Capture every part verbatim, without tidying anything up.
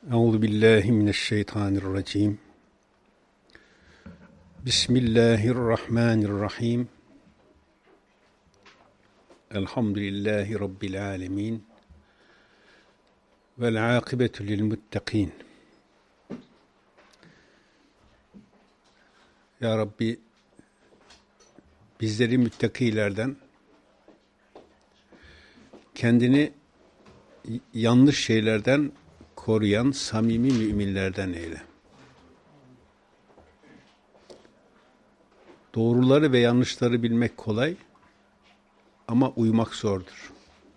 Euzu billahi mineşşeytanirracim. Bismillahirrahmanirrahim. Elhamdülillahi rabbil alamin. Vel akibetu lil muttaqin. Ya Rabbi, bizleri müttakilerden, kendini yanlış şeylerden koruyan samimi müminlerden eyle. Doğruları ve yanlışları bilmek kolay ama uymak zordur.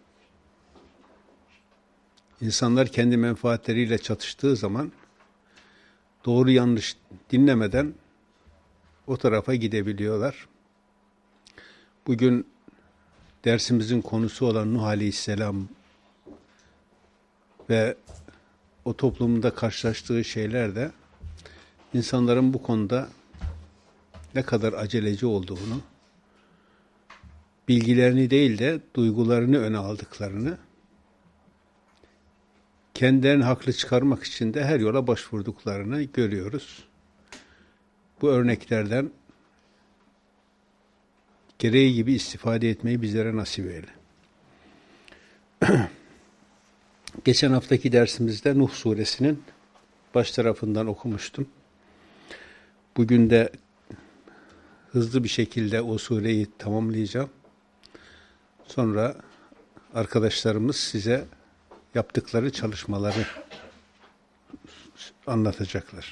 İnsanlar kendi menfaatleriyle çatıştığı zaman doğru yanlış dinlemeden o tarafa gidebiliyorlar. Bugün dersimizin konusu olan Nuh Aleyhisselam ve o toplumda karşılaştığı şeyler de insanların bu konuda ne kadar aceleci olduğunu, bilgilerini değil de duygularını öne aldıklarını, kendilerini haklı çıkarmak için de her yola başvurduklarını görüyoruz. Bu örneklerden gereği gibi istifade etmeyi bizlere nasip eyle. Geçen haftaki dersimizde Nuh suresinin baş tarafından okumuştum. Bugün de hızlı bir şekilde o sureyi tamamlayacağım. Sonra arkadaşlarımız size yaptıkları çalışmaları anlatacaklar.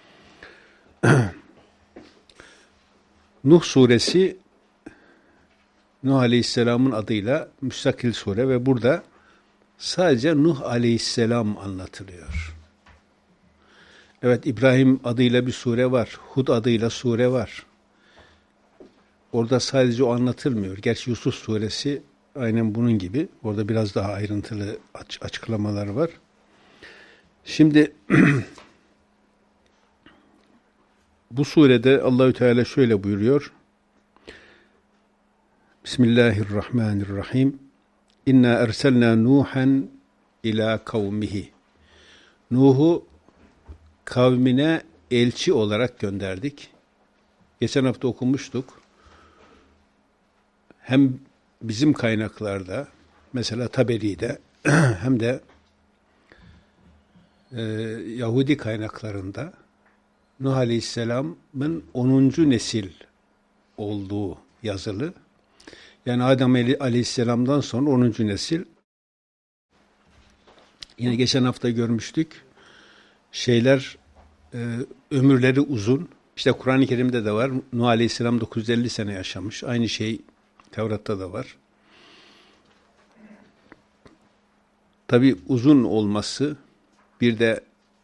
Nuh suresi Nuh Aleyhisselam'ın adıyla müstakil sure ve burada sadece Nuh Aleyhisselam anlatılıyor. Evet, İbrahim adıyla bir sure var. Hud adıyla sure var. Orada sadece o anlatılmıyor. Gerçi Yusuf suresi aynen bunun gibi. Orada biraz daha ayrıntılı aç- açıklamalar var. Şimdi bu surede Allahü Teala şöyle buyuruyor. Bismillahirrahmanirrahim. İnna erselna Nuhan ila kavmihi. Nuh'u kavmine elçi olarak gönderdik. Geçen hafta okumuştuk. Hem bizim kaynaklarda, mesela Taberi'de, hem de e, Yahudi kaynaklarında Nuh Aleyhisselam'ın onuncu nesil olduğu yazılı. Yani Adem Aleyhisselam'dan sonra onuncu nesil. Yine geçen hafta görmüştük. Şeyler, e, ömürleri uzun. İşte Kur'an-ı Kerim'de de var. Nuh Aleyhisselam dokuz yüz elli sene yaşamış. Aynı şey Tevrat'ta da var. Tabii uzun olması, bir de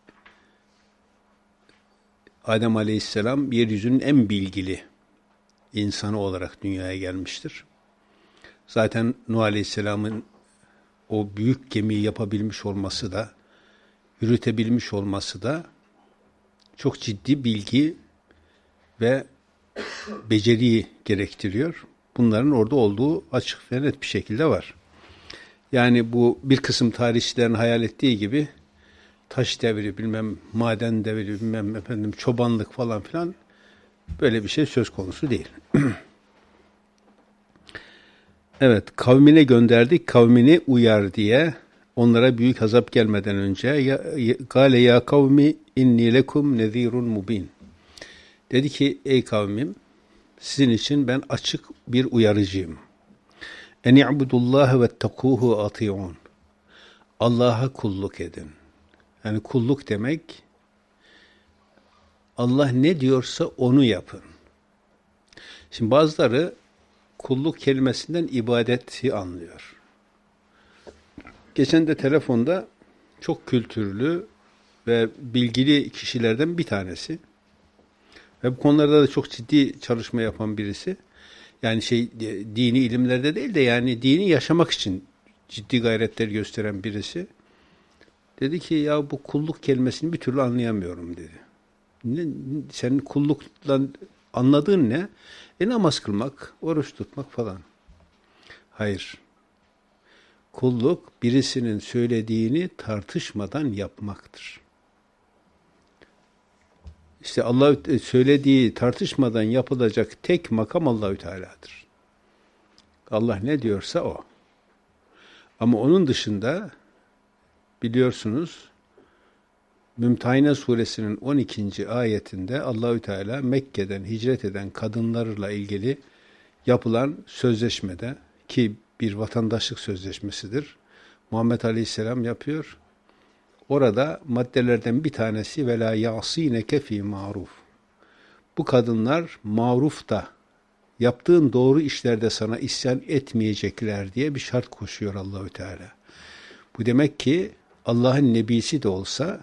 Adem Aleyhisselam yeryüzünün en bilgili insanı olarak dünyaya gelmiştir. Zaten Nuh Aleyhisselam'ın o büyük gemiyi yapabilmiş olması da, yürütebilmiş olması da çok ciddi bilgi ve beceriyi gerektiriyor. Bunların orada olduğu açık ve net bir şekilde var. Yani bu bir kısım tarihçilerin hayal ettiği gibi taş devri, bilmem maden devri, bilmem efendim çobanlık falan filan, böyle bir şey söz konusu değil. Evet, kavmine gönderdik, kavmini uyar diye, onlara büyük azap gelmeden önce. Kâle ya kavmi inni lekum nezîrun mubin. Dedi ki, ey kavmim, sizin için ben açık bir uyarıcıyım. En i'budullâhe vettekûhu ati'ûn. Allah'a kulluk edin. Yani kulluk demek, Allah ne diyorsa onu yapın. Şimdi bazıları kulluk kelimesinden ibadeti anlıyor. Geçen de telefonda çok kültürlü ve bilgili kişilerden bir tanesi ve bu konularda da çok ciddi çalışma yapan birisi. Yani şey, dini ilimlerde değil de yani dini yaşamak için ciddi gayretler gösteren birisi. Dedi ki, ya bu kulluk kelimesini bir türlü anlayamıyorum dedi. Ne, senin kullukla anladığın ne? E namaz kılmak, oruç tutmak falan. Hayır. Kulluk birisinin söylediğini tartışmadan yapmaktır. İşte Allah söylediği tartışmadan yapılacak tek makam Allahü Teala'dır. Allah ne diyorsa o. Ama onun dışında biliyorsunuz Mümtehine suresinin on ikinci ayetinde Allahü Teala Mekke'den hicret eden kadınlarla ilgili yapılan sözleşmede, ki bir vatandaşlık sözleşmesidir, Muhammed Aleyhisselam yapıyor. Orada maddelerden bir tanesi vela yasineke fi maruf. Bu kadınlar marufta, yaptığın doğru işlerde sana isyan etmeyecekler diye bir şart koşuyor Allahü Teala. Bu demek ki Allah'ın nebisi de olsa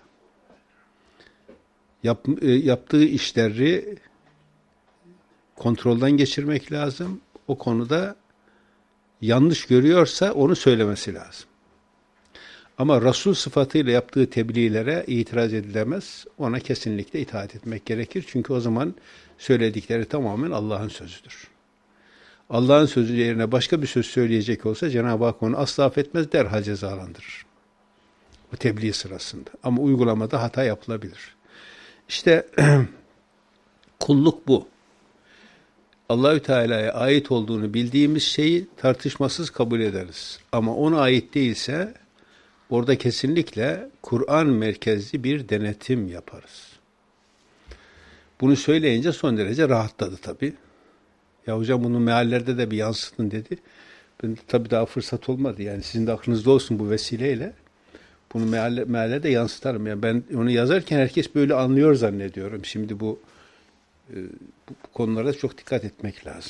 yap, yaptığı işleri kontrolden geçirmek lazım. O konuda yanlış görüyorsa onu söylemesi lazım. Ama Resul sıfatıyla yaptığı tebliğlere itiraz edilemez. Ona kesinlikle itaat etmek gerekir. Çünkü o zaman söyledikleri tamamen Allah'ın sözüdür. Allah'ın sözü yerine başka bir söz söyleyecek olsa Cenab-ı Hak onu asla affetmez, derhal cezalandırır. O tebliğ sırasında. Ama uygulamada hata yapılabilir. İşte kulluk bu. Allahü Teala'ya ait olduğunu bildiğimiz şeyi tartışmasız kabul ederiz. Ama ona ait değilse orada kesinlikle Kur'an merkezli bir denetim yaparız. Bunu söyleyince son derece rahatladı tabii. Ya hocam bunu meallerde de bir yansıtın dedi. Ben de tabii daha fırsat olmadı. Yani sizin de aklınızda olsun bu vesileyle. Bunu mealle, meallerde yansıtarım. Yani ben onu yazarken herkes böyle anlıyor zannediyorum. Şimdi bu, bu, bu konulara çok dikkat etmek lazım.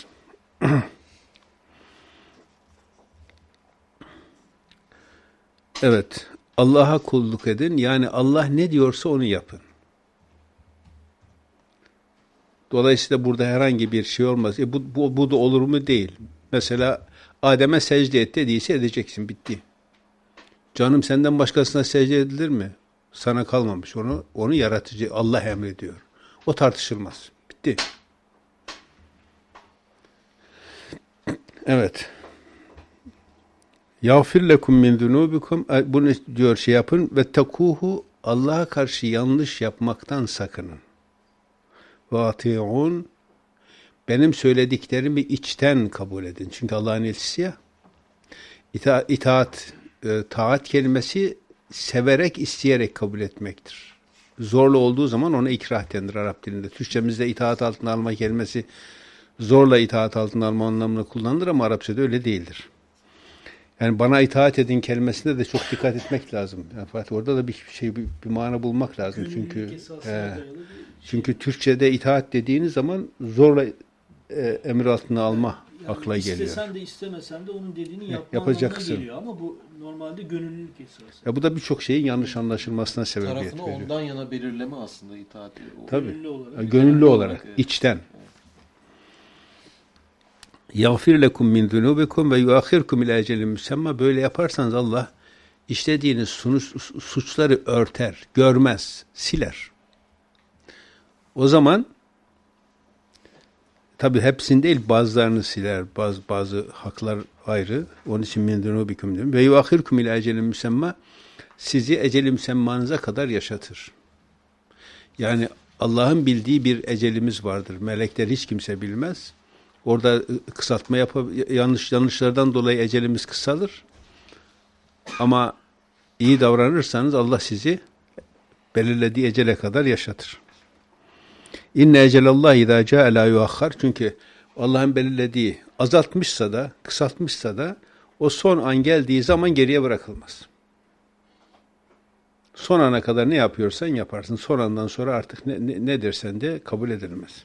Evet. Allah'a kulluk edin. Yani Allah ne diyorsa onu yapın. Dolayısıyla burada herhangi bir şey olmaz. E bu, bu, bu da olur mu? Değil. Mesela Adem'e secde et dediyse edeceksin. Bitti. Canım senden başkasına secde edilir mi? Sana kalmamış. Onu onu yaratıcı Allah emrediyor. O tartışılmaz. Bitti. Evet. Yağfir lekum min zunubikum, bunu diyor şey yapın ve tekuhu, Allah'a karşı yanlış yapmaktan sakının. Ve ati'un, benim söylediklerimi içten kabul edin. Çünkü Allah'ın elçisi ya. İta, itaat, e, taat kelimesi severek, isteyerek kabul etmektir. Zorla olduğu zaman ona ikrah denir Arap dilinde. Türkçemizde itaat altına alma kelimesi zorla itaat altına alma anlamına kullanılır ama Arapçada öyle değildir. Yani bana itaat edin kelimesinde de çok dikkat etmek lazım. Yani Fatih, orada da bir şey bir, bir mana bulmak lazım. Gönüllülük çünkü e, çünkü şey. Türkçede itaat dediğiniz zaman zorla e, emir altına alma yani akla geliyor. İstesen de istemesen de onun dediğini yapma yapacaksın geliyor ama bu normalde gönüllülük esası. Ya bu da birçok şeyin yanlış anlaşılmasına sebebiyet veriyor. Tarafını ondan yana belirleme aslında itaat. Tabii. Gönüllü olarak. Gönüllü, gönüllü olarak, olarak içten. Evet. Yağfir lekum min zunubikum ve yuakhirkum ila ecelin musamma. Böyle yaparsanız Allah işlediğiniz suçları örter, görmez, siler. O zaman tabi hepsini değil, bazılarını siler, bazı bazı haklar ayrı. Onun için min zunubikum diyorum. Ve yuakhirkum ila ecelin musamma, sizi ecel-i musammanıza kadar yaşatır. Yani Allah'ın bildiği bir ecelimiz vardır. Melekler hiç kimse bilmez. Orada kısaltma yapıp yanlış yanlışlardan dolayı ecelimiz kısalır. Ama iyi davranırsanız Allah sizi belirlediği ecele kadar yaşatır. İnne ecelallahi izâ câe lâ yuakhkhar. Çünkü Allah'ın belirlediği azaltmışsa da, kısaltmışsa da o son an geldiği zaman geriye bırakılmaz. Son ana kadar ne yapıyorsan yaparsın. Son andan sonra artık ne, ne, ne dersen de kabul edilmez.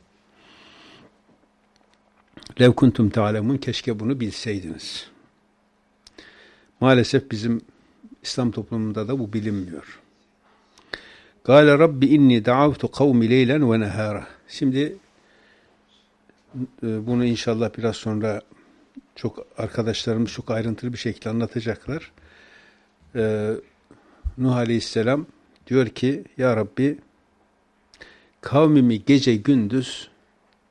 Lev kuntum ta'lemun, keşke bunu bilseydiniz. Maalesef bizim İslam toplumunda da bu bilinmiyor. Gâle Rabbi inni da'avtu kavmi leylen ve nehâra. Şimdi bunu inşallah biraz sonra çok arkadaşlarımız çok ayrıntılı bir şekilde anlatacaklar. Ee, Nuh Aleyhisselam diyor ki, Ya Rabbi, kavmimi gece gündüz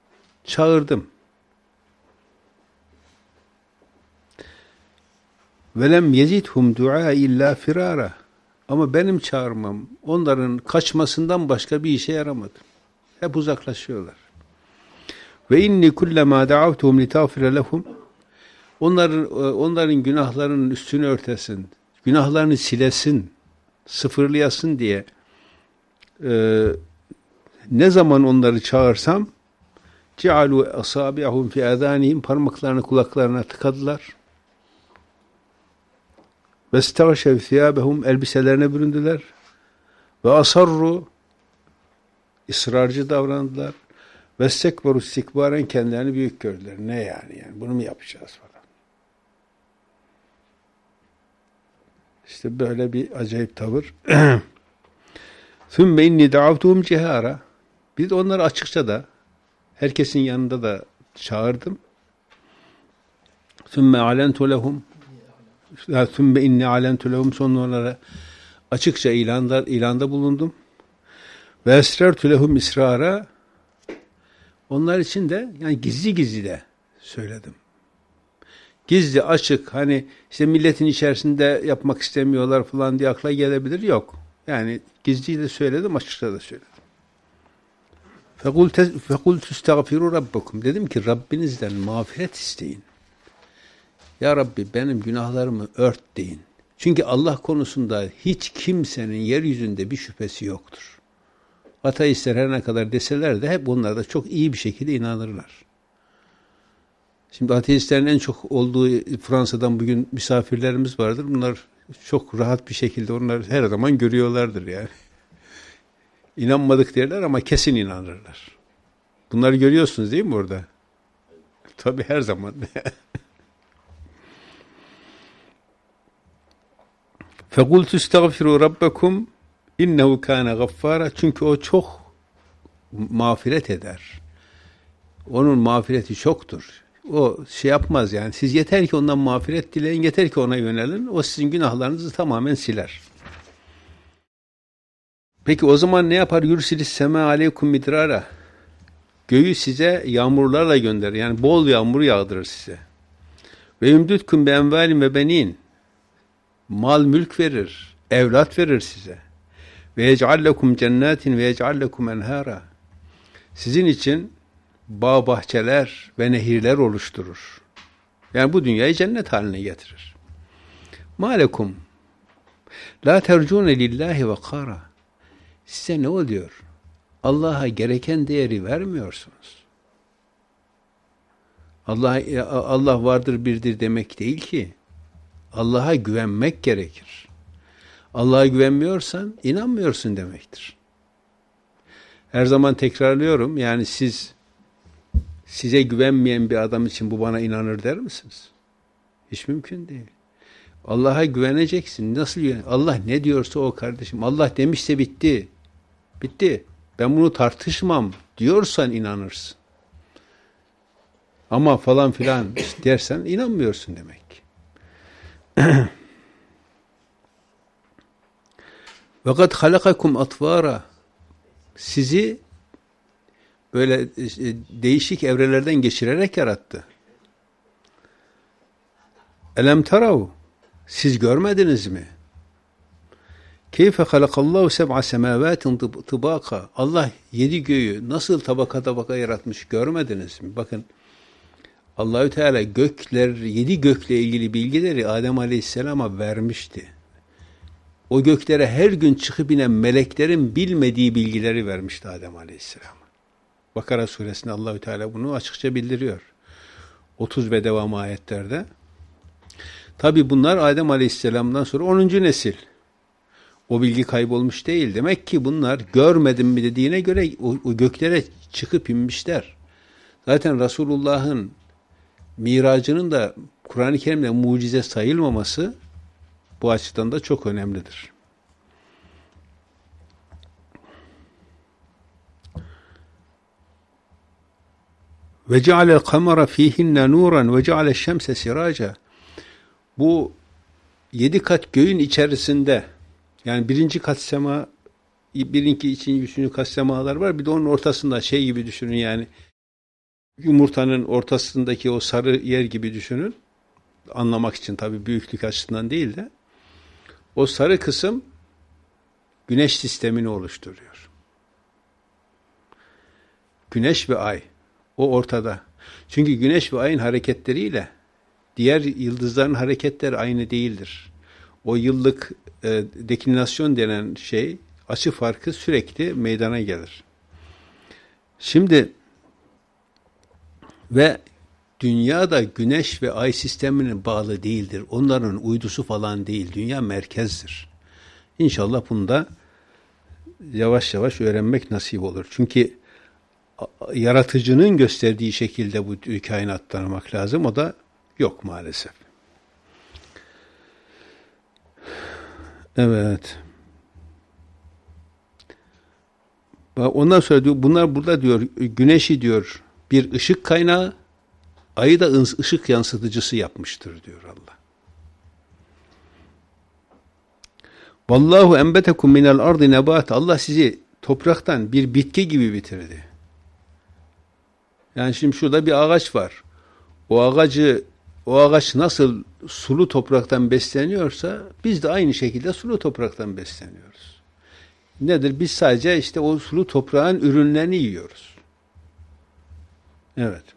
çağırdım. Velem yezidhum du'a illa firara. Ama benim çağırmam onların kaçmasından başka bir işe yaramadı. Hep uzaklaşıyorlar. Ve inni kullema da'avtuhum litagfira lehum. Onların onların günahlarının üstünü örtesin, günahlarını silesin, sıfırlayasın diye e, ne zaman onları çağırsam cealu asabi'ahum fi adanihim, parmaklarını kulaklarına tıkadılar. Ve istagşev thiyabehum, elbiselerine büründüler. Ve asarru, ısrarcı davrandılar. Ve istekbaru istikbaren, kendilerini büyük gördüler. Ne yani? Yani bunu mu yapacağız falan. İşte böyle bir acayip tavır. Sümme inni da'avtuhum cihara. Biz onları açıkça da, herkesin yanında da çağırdım. Sümme alentu lehum. Sümme inni alentu lehum. Sonra onlara açıkça ilanda, ilanda bulundum. Ve esrertu lehum israra. Onlar için de yani gizli gizli de söyledim. Gizli, açık, hani işte milletin içerisinde yapmak istemiyorlar falan diye akla gelebilir. Yok. Yani gizli de söyledim, açıkça da söyledim. فَقُلْتُ اسْتَغْفِرُوا رَبَّكُمْ. Dedim ki Rabbinizden mağfiret isteyin. Ya Rabbi benim günahlarımı ört deyin. Çünkü Allah konusunda hiç kimsenin yeryüzünde bir şüphesi yoktur. Ateistler her ne kadar deseler de hep bunlar da çok iyi bir şekilde inanırlar. Şimdi ateistlerin en çok olduğu Fransa'dan bugün misafirlerimiz vardır. Bunlar çok rahat bir şekilde onları her zaman görüyorlardır yani. İnanmadık derler ama kesin inanırlar. Bunları görüyorsunuz değil mi orada? Tabii her zaman. فَقُلْتُ اسْتَغْفِرُوا رَبَّكُمْ اِنَّهُ كَانَ غَفَّارًا. Çünkü o çok mağfiret eder. Onun mağfireti çoktur. O şey yapmaz yani. Siz yeter ki ondan mağfiret dileyin, yeter ki ona yönelin. O sizin günahlarınızı tamamen siler. Peki o zaman ne yapar? Yursilis sema aleykum midrara. Göğü size yağmurlarla gönderir. Yani bol yağmur yağdırır size. Ve yumdutkum bi envalin ve benin. Mal mülk verir, evlat verir size. Ve yec'allekum cennetin ve yec'allekum enhara. Sizin için bağ bahçeler ve nehirler oluşturur. Yani bu dünyayı cennet haline getirir. Malekum la tercune lillahi vakara. Size ne oluyor? Allah'a gereken değeri vermiyorsunuz. Allah Allah vardır birdir demek değil ki. Allah'a güvenmek gerekir. Allah'a güvenmiyorsan inanmıyorsun demektir. Her zaman tekrarlıyorum. Yani siz size güvenmeyen bir adam için bu bana inanır der misiniz? Hiç mümkün değil. Allah'a güveneceksin. Nasıl güven? Allah ne diyorsa o kardeşim. Allah demişse bitti. Bitti. Ben bunu tartışmam diyorsan inanırsın. Ama falan filan dersen inanmıyorsun demek. Ve kad halakakum atvara. Sizi böyle değişik evrelerden geçirerek yarattı. Elem tarav. Siz görmediniz mi? Keyfe halakallahu seb'a semavatin tıbaka. Allah yedi göğü nasıl tabaka tabaka yaratmış görmediniz mi? Bakın Allahü Teala gökler, yedi gökle ilgili bilgileri Adem Aleyhisselam'a vermişti. O göklere her gün çıkıp inen meleklerin bilmediği bilgileri vermişti Adem Aleyhisselam'a. Bakara suresinde Allahü Teala bunu açıkça bildiriyor. otuz ve devam ayetlerde. Tabi bunlar Adem Aleyhisselam'dan sonra onuncu nesil. O bilgi kaybolmuş değil. Demek ki bunlar görmedim mi dediğine göre o, o göklere çıkıp inmişler. Zaten Resulullah'ın miracının da Kur'an-ı Kerim'de mucize sayılmaması bu açıdan da çok önemlidir. Ve cealel kamera fihinne nuran ve cealel şemse siraca. Bu yedi kat göğün içerisinde, yani birinci kat sema, birinci, ikinci, üçüncü kat semalar var. Bir de onun ortasında şey gibi düşünün yani. Yumurtanın ortasındaki o sarı yer gibi düşünün. anlamak için tabii büyüklük açısından değil de o sarı kısım güneş sistemini oluşturuyor. Güneş ve ay o ortada. Çünkü güneş ve ayın hareketleriyle diğer yıldızların hareketleri aynı değildir. O yıllık e, deklinasyon denen şey, açı farkı sürekli meydana gelir. Şimdi ve dünya da güneş ve ay sistemine bağlı değildir. Onların uydusu falan değil. Dünya merkezdir. İnşallah bunu da yavaş yavaş öğrenmek nasip olur. Çünkü yaratıcının gösterdiği şekilde bu kainat tanımak lazım. O da yok maalesef. Evet. Ondan sonra diyor, bunlar burada diyor, güneşi diyor bir ışık kaynağı, ayı da ışık yansıtıcısı yapmıştır diyor Allah. Vallahu enbetekum minel ardı nebat. Allah sizi topraktan bir bitki gibi bitirdi. Yani şimdi şurada bir ağaç var. O ağacı, o ağaç nasıl sulu topraktan besleniyorsa biz de aynı şekilde sulu topraktan besleniyoruz. Nedir? Biz sadece işte o sulu toprağın ürünlerini yiyoruz. Evet.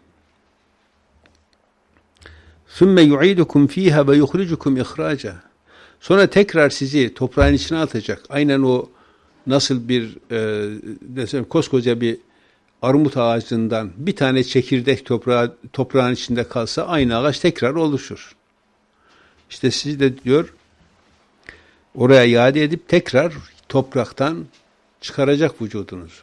ثُمَّ يُعِيدُكُمْ ف۪يهَا وَيُخْرِجُكُمْ اِخْرَاجًا. Sonra tekrar sizi toprağın içine atacak. Aynen o nasıl bir e, desem, koskoca bir armut ağacından bir tane çekirdek toprağı, toprağın içinde kalsa aynı ağaç tekrar oluşur. İşte sizi de diyor oraya iade edip tekrar topraktan çıkaracak vücudunuzu.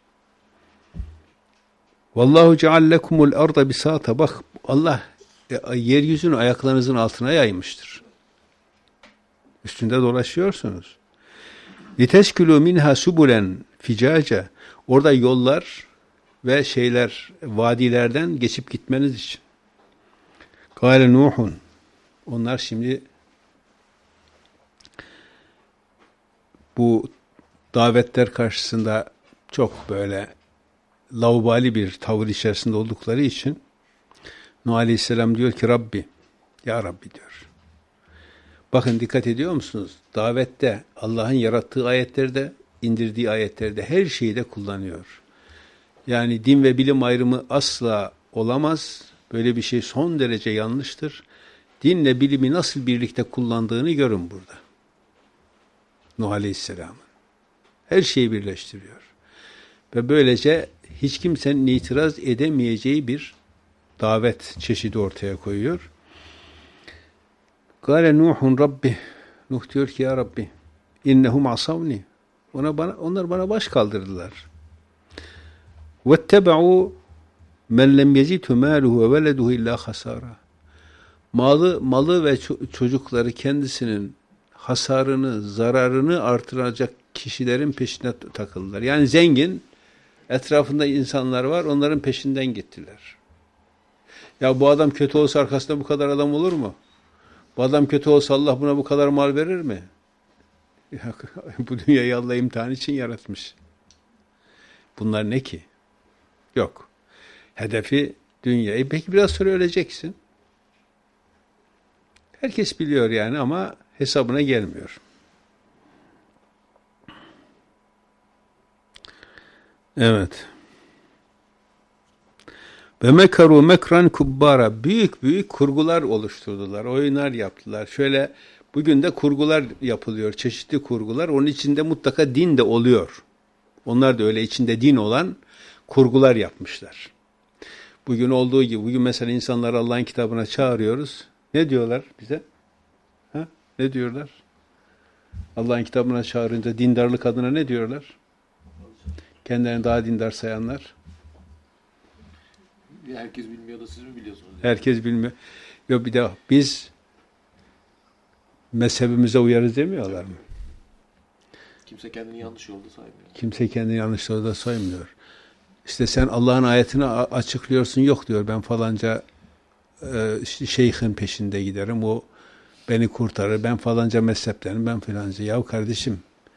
Vallahu ceallekumul arda bisata. Bak Allah e, yeryüzünü ayaklarınızın altına yaymıştır. Üstünde dolaşıyorsunuz. Liteskülü minha subulen ficaca. Orada yollar ve şeyler, vadilerden geçip gitmeniz için. Kâle Nuhun. Onlar şimdi bu davetler karşısında çok böyle laubali bir tavır içerisinde oldukları için Nuh Aleyhisselam diyor ki Rabbi, ya Rabbi diyor. Bakın dikkat ediyor musunuz? Davette Allah'ın yarattığı ayetlerde, indirdiği ayetlerde her şeyi de kullanıyor. Yani din ve bilim ayrımı asla olamaz. Böyle bir şey son derece yanlıştır. Dinle bilimi nasıl birlikte kullandığını görün burada. Nuh Aleyhisselam'ın. Her şeyi birleştiriyor. Ve böylece hiç kimsenin itiraz edemeyeceği bir davet çeşidi ortaya koyuyor. Kâle Nuhun Rabbi. Nuh diyor ki ya Rabbi innehum asavni. Ona bana, onlar bana baş kaldırdılar. Vettebe'u men lem yezidhu mâluhu ve veleduhu illa hasara. Malı, malı ve çocukları kendisinin hasarını, zararını artıracak kişilerin peşine takıldılar. Yani zengin, etrafında insanlar var, onların peşinden gittiler. Ya bu adam kötü olsa arkasında bu kadar adam olur mu? Bu adam kötü olsa Allah buna bu kadar mal verir mi? Bu dünyayı Allah imtihan için yaratmış. Bunlar ne ki? Yok. Hedefi dünyayı. Peki biraz sonra öleceksin. Herkes biliyor yani ama hesabına gelmiyor. Evet. Ve mekaru mekran kubbara. Büyük büyük kurgular oluşturdular. Oyunlar yaptılar. Şöyle bugün de kurgular yapılıyor. Çeşitli kurgular. Onun içinde mutlaka din de oluyor. Onlar da öyle içinde din olan kurgular yapmışlar. Bugün olduğu gibi. Bugün mesela insanları Allah'ın kitabına çağırıyoruz. Ne diyorlar bize? Ha? Ne diyorlar? Allah'ın kitabına çağırınca dindarlık adına ne diyorlar? Kendilerini daha dindar sayanlar. Herkes bilmiyor da siz mi biliyorsunuz? Yani? Herkes bilmiyor. Yok bir de biz mezhebimize uyarız demiyorlar mı? Kimse kendini yanlış yolda saymıyor. Kimse kendini yanlış yolda saymıyor. İşte sen Allah'ın ayetini açıklıyorsun. Yok diyor ben falanca e, şeyhin peşinde giderim. O beni kurtarır. Ben falanca mezheplerim. Ben falanca. Ya kardeşim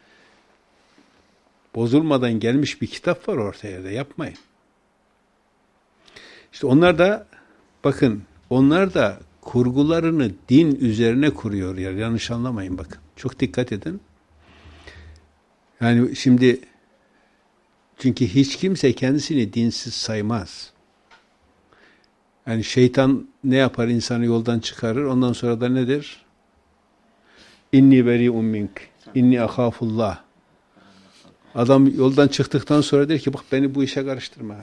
bozulmadan gelmiş bir kitap var ortaya da yapmayın. İşte onlar da bakın onlar da kurgularını din üzerine kuruyor. Yani yanlış anlamayın bakın. Çok dikkat edin. Yani şimdi çünkü hiç kimse kendisini dinsiz saymaz. Yani şeytan ne yapar? İnsanı yoldan çıkarır. Ondan sonra da nedir? İnni beri'un mink. İnni ahafullah. Adam yoldan çıktıktan sonra der ki bak beni bu işe karıştırma.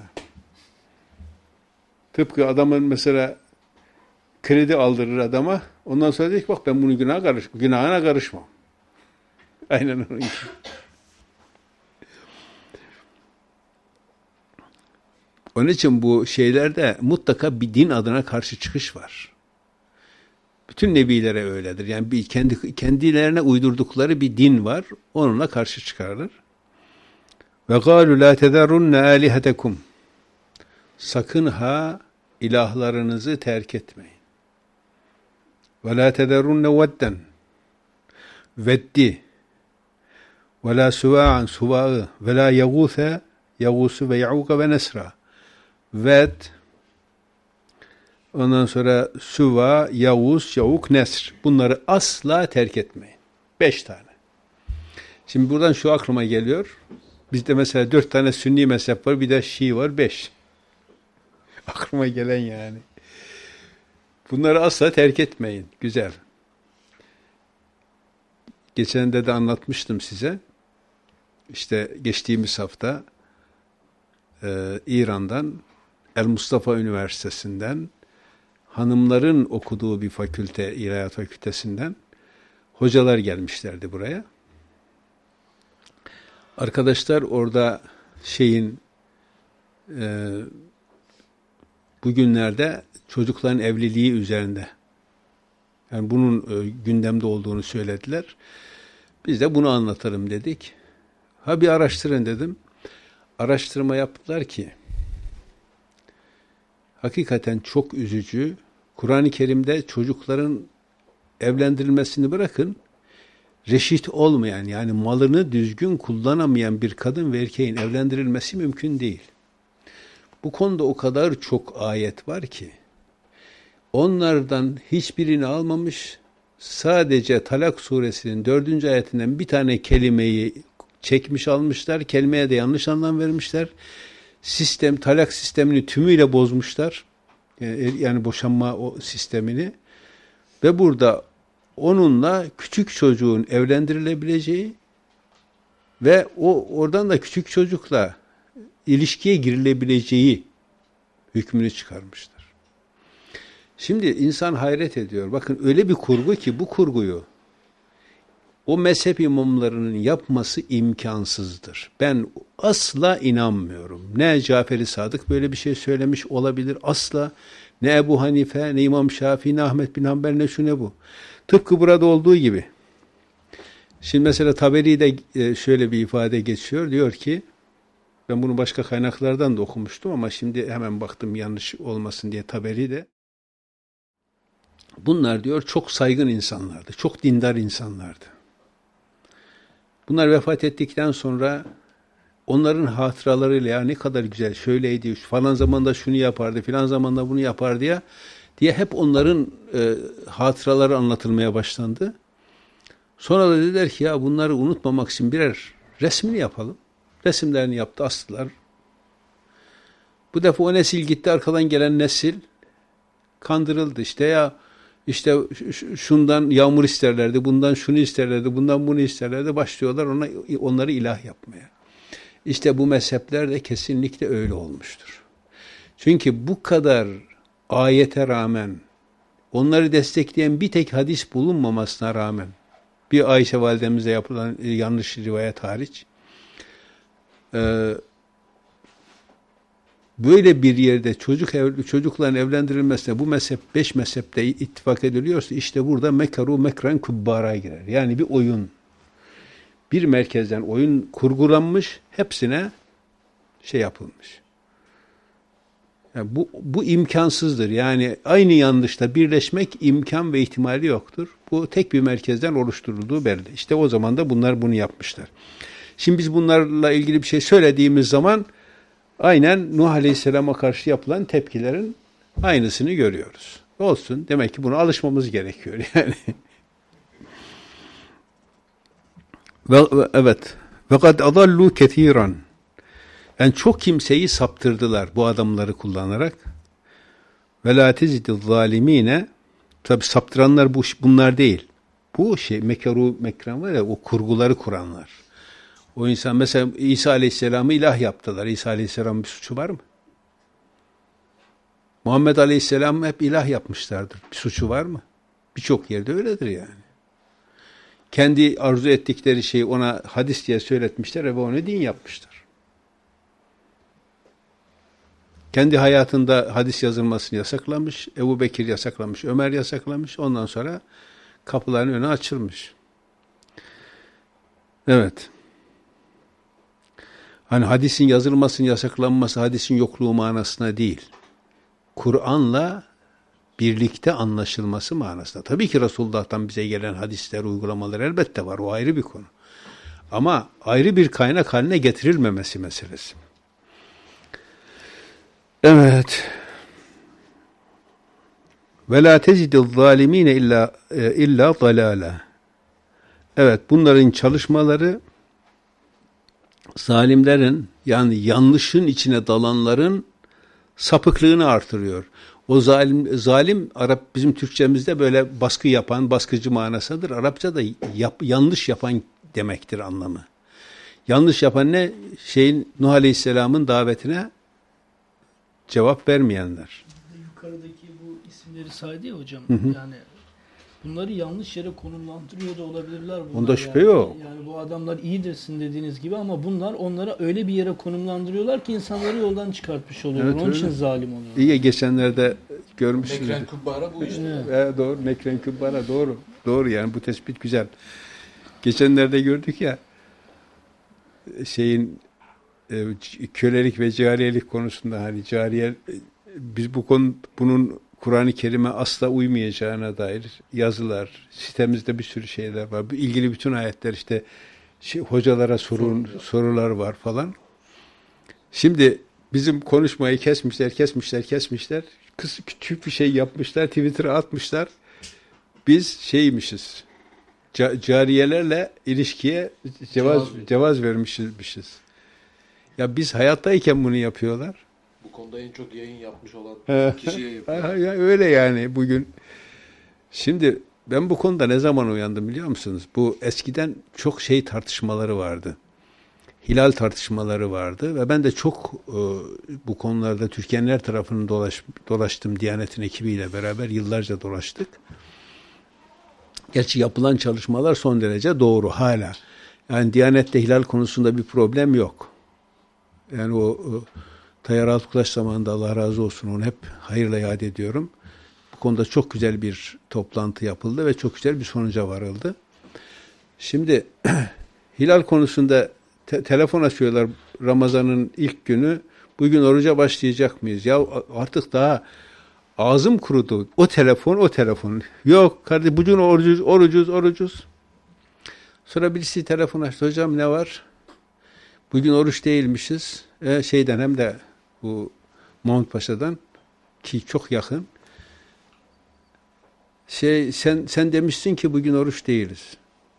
Tıpkı adamın mesela kredi aldırır adama. Ondan sonra der ki bak ben bunu günaha karış, günahına karışmam. Aynen onun gibi. Onun için bu şeylerde mutlaka bir din adına karşı çıkış var. Bütün nebilere öyledir. Yani bir kendi kendilerine uydurdukları bir din var. Onunla karşı çıkarlar. Ve galu la tezerunne alihetekum. Sakın ha ilahlarınızı terk etmeyin. Ve la tezerunne vedden. Veddi. Ve la suva'an suvağı. Ve la yagûse yagûsu ve ya'uka ve nesra. Ved, ondan sonra Süva, Yavuz, Yavuk, Nesr. Bunları asla terk etmeyin. Beş tane. Şimdi buradan şu aklıma geliyor. Bizde mesela dört tane Sünni mezhep var, bir de Şii var, beş. Aklıma gelen yani. Bunları asla terk etmeyin. Güzel. Geçen de de anlatmıştım size. İşte geçtiğimiz hafta e, İran'dan El Mustafa Üniversitesi'nden hanımların okuduğu bir fakülte, İlahiyat Fakültesinden hocalar gelmişlerdi buraya. Arkadaşlar orada şeyin e, bugünlerde çocukların evliliği üzerinde yani bunun e, gündemde olduğunu söylediler. Biz de bunu anlatalım dedik. Ha bir araştırın dedim. Araştırma yaptılar ki hakikaten çok üzücü. Kur'an-ı Kerim'de çocukların evlendirilmesini bırakın, reşit olmayan yani malını düzgün kullanamayan bir kadın ve erkeğin evlendirilmesi mümkün değil. Bu konuda o kadar çok ayet var ki onlardan hiçbirini almamış, sadece Talak suresinin dördüncü ayetinden bir tane kelimeyi çekmiş almışlar, kelimeye de yanlış anlam vermişler. Sistem, talak sistemini tümüyle bozmuşlar. Yani boşanma o sistemini. Ve burada onunla küçük çocuğun evlendirilebileceği ve o oradan da küçük çocukla ilişkiye girilebileceği hükmünü çıkarmışlar. Şimdi insan hayret ediyor. Bakın öyle bir kurgu ki bu kurguyu o mezhep imamlarının yapması imkansızdır. Ben asla inanmıyorum. Ne Cafer-i Sadık böyle bir şey söylemiş olabilir asla. Ne Ebu Hanife, ne İmam Şafii, ne Ahmet bin Hanbel, ne şu ne bu. Tıpkı burada olduğu gibi. Şimdi mesela Taberi'de şöyle bir ifade geçiyor. Diyor ki, ben bunu başka kaynaklardan da okumuştum ama şimdi hemen baktım yanlış olmasın diye Taberi'de. Bunlar diyor çok saygın insanlardı. Çok dindar insanlardı. Bunlar vefat ettikten sonra onların hatıralarıyla ya ne kadar güzel şöyleydi, falan zamanda şunu yapardı, filan zamanda bunu yapardı ya diye hep onların e, hatıraları anlatılmaya başlandı. Sonra da dediler ki ya bunları unutmamak için birer resmini yapalım. Resimlerini yaptı, astılar. Bu defa o nesil gitti, arkadan gelen nesil kandırıldı. İşte ya işte şundan yağmur isterlerdi, bundan şunu isterlerdi, bundan bunu isterlerdi. Başlıyorlar ona, onları ilah yapmaya. İşte bu mezhepler de kesinlikle öyle olmuştur. Çünkü bu kadar ayete rağmen, onları destekleyen bir tek hadis bulunmamasına rağmen, bir Ayşe validemize yapılan yanlış rivayet hariç, e, böyle bir yerde çocuk ev, çocukların evlendirilmesine bu mezhep, beş mezhepte ittifak ediliyorsa işte burada mekaru mekran kubbara girer. Yani bir oyun, bir merkezden oyun kurgulanmış, hepsine şey yapılmış. Yani bu, bu imkansızdır. Yani aynı yanlışta birleşmek imkan ve ihtimali yoktur. Bu tek bir merkezden oluşturulduğu belli. İşte o zaman da bunlar bunu yapmışlar. Şimdi biz bunlarla ilgili bir şey söylediğimiz zaman aynen Nuh Aleyhisselam'a karşı yapılan tepkilerin aynısını görüyoruz. Olsun. Demek ki buna alışmamız gerekiyor yani. ve, ve evet. Ve kad adallu ketiran. Yani çok kimseyi saptırdılar bu adamları kullanarak. Ve la tezidiz zalimine. Tabi saptıranlar bu bunlar değil. Bu şey mekaru mekran var ya, o kurguları kuranlar. O insan mesela İsa Aleyhisselam'ı ilah yaptılar. İsa Aleyhisselam'ın bir suçu var mı? Muhammed Aleyhisselam'ı hep ilah yapmışlardır. Bir suçu var mı? Birçok yerde öyledir yani. Kendi arzu ettikleri şeyi ona hadis diye söyletmişler ve onu din yapmışlar. Kendi hayatında hadis yazılmasını yasaklamış, Ebu Bekir yasaklamış, Ömer yasaklamış, ondan sonra kapıların önü açılmış. Evet. Hani hadisin yazılmasının yasaklanması, hadisin yokluğu manasına değil. Kur'an'la birlikte anlaşılması manasında. Tabii ki Resulullah'tan bize gelen hadisler, uygulamalar elbette var. O ayrı bir konu. Ama ayrı bir kaynak haline getirilmemesi meselesi. Evet. Ve la tezidiz zalimine illa illa dalala. Evet, bunların çalışmaları zalimlerin, yani yanlışın içine dalanların sapıklığını artırıyor. O zalim, zalim Arap bizim Türkçemizde böyle baskı yapan, baskıcı manasıdır. Arapçada yap, yanlış yapan demektir anlamı. Yanlış yapan ne? Şeyin Nuh Aleyhisselam'ın davetine cevap vermeyenler. Yukarıdaki bu isimleri saydı ya hocam. Hı hı. Yani bunları yanlış yere konumlandırıyor da olabilirler bunlar. Onda şüphe yani. yok. Yani bu adamlar iyidirsin dediğiniz gibi ama bunlar onlara öyle bir yere konumlandırıyorlar ki insanları yoldan çıkartmış oluyorlar. Evet, Onun öyle. için zalim oluyor. İyi, geçenlerde görmüşsünüz. Nekren Kubbara bu işte. Evet, doğru. Nekren Kubbara doğru. Doğru yani bu tespit güzel. Geçenlerde gördük ya şeyin e, kölelik ve cariyelik konusunda hani cariye e, biz bu konu bunun Kur'an-ı Kerim'e asla uymayacağına dair yazılar, sitemizde bir sürü şeyler var. Bu ilgili bütün ayetler işte şey, hocalara sorun, sorular var falan. Şimdi bizim konuşmayı kesmişler, kesmişler, kesmişler. Kısa küçük bir şey yapmışlar, Twitter'a atmışlar. Biz şeymişiz, ca- cariyelerle ilişkiye cevaz, cevaz, cevaz vermişizmişiz. Ya biz hayattayken bunu yapıyorlar. Bu konuda en çok yayın yapmış olan kişiye Ha, yapıyor. ya öyle yani bugün. Şimdi ben bu konuda ne zaman uyandım biliyor musunuz? Bu eskiden çok şey tartışmaları vardı. Hilal tartışmaları vardı ve ben de çok e, bu konularda Türkiye'nin her tarafını dolaş, dolaştım. Diyanet'in ekibiyle beraber yıllarca dolaştık. Gerçi yapılan çalışmalar son derece doğru hala. Yani Diyanet'te hilal konusunda bir problem yok. Yani o, o Tayyar Altıkulaş zamanında Allah razı olsun onu hep hayırla yad ediyorum. Bu konuda çok güzel bir toplantı yapıldı ve çok güzel bir sonuca varıldı. Şimdi hilal konusunda te- telefon açıyorlar Ramazan'ın ilk günü. Bugün oruca başlayacak mıyız? Ya artık daha ağzım kurudu. O telefon, o telefon. Yok kardeşim bugün orucuz, orucuz, orucuz. Sonra birisi telefon açtı. Hocam ne var? Bugün oruç değilmişiz. E, şeyden hem de bu Mahmutpaşa'dan ki çok yakın. Şey sen sen demişsin ki bugün oruç değiliz.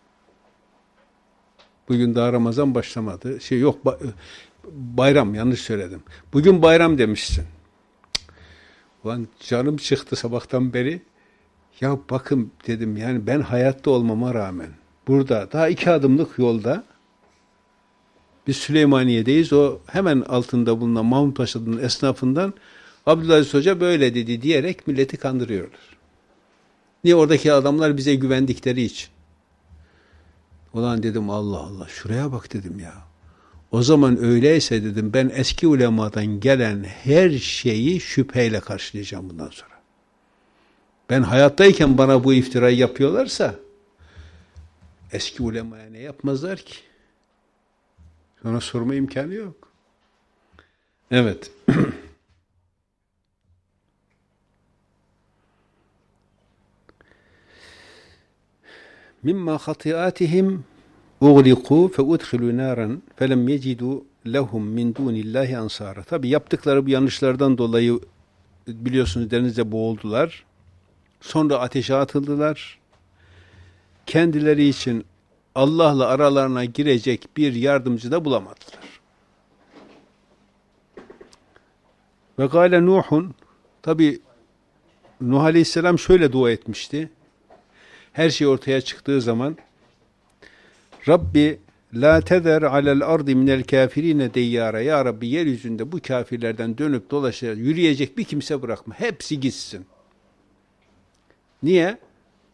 Bugün daha Ramazan başlamadı. Şey yok bayram yanlış söyledim. Bugün bayram demişsin. Ulan canım çıktı sabahtan beri. Ya bakın dedim yani ben hayatta olmama rağmen burada daha iki adımlık yolda biz Süleymaniye'deyiz. O hemen altında bulunan Mahmutpaşa'nın esnafından Abdülaziz Hoca böyle dedi diyerek milleti kandırıyorlar. Niye? Oradaki adamlar bize güvendikleri için. Ulan dedim Allah Allah şuraya bak dedim ya. O zaman öyleyse dedim ben eski ulemadan gelen her şeyi şüpheyle karşılayacağım bundan sonra. Ben hayattayken bana bu iftirayı yapıyorlarsa eski ulemaya ne yapmazlar ki? Sonra sorma imkanı yok. Evet. Mimma hatiatihim ughliqu fe udkhilu naran felem yecidu lehum min dunillahi ansara. Tabii yaptıkları bu yanlışlardan dolayı biliyorsunuz denizde boğuldular. Sonra ateşe atıldılar. Kendileri için Allah'la aralarına girecek bir yardımcı da bulamadılar. Ve gâle Nuhun, tabi Nuh Aleyhisselam şöyle dua etmişti. Her şey ortaya çıktığı zaman, Rabbi la tezer alel ardi minel kafirine deyyara. Ya Rabbi, yeryüzünde bu kafirlerden dönüp dolaşarak yürüyecek bir kimse bırakma. Hepsi gitsin. Niye?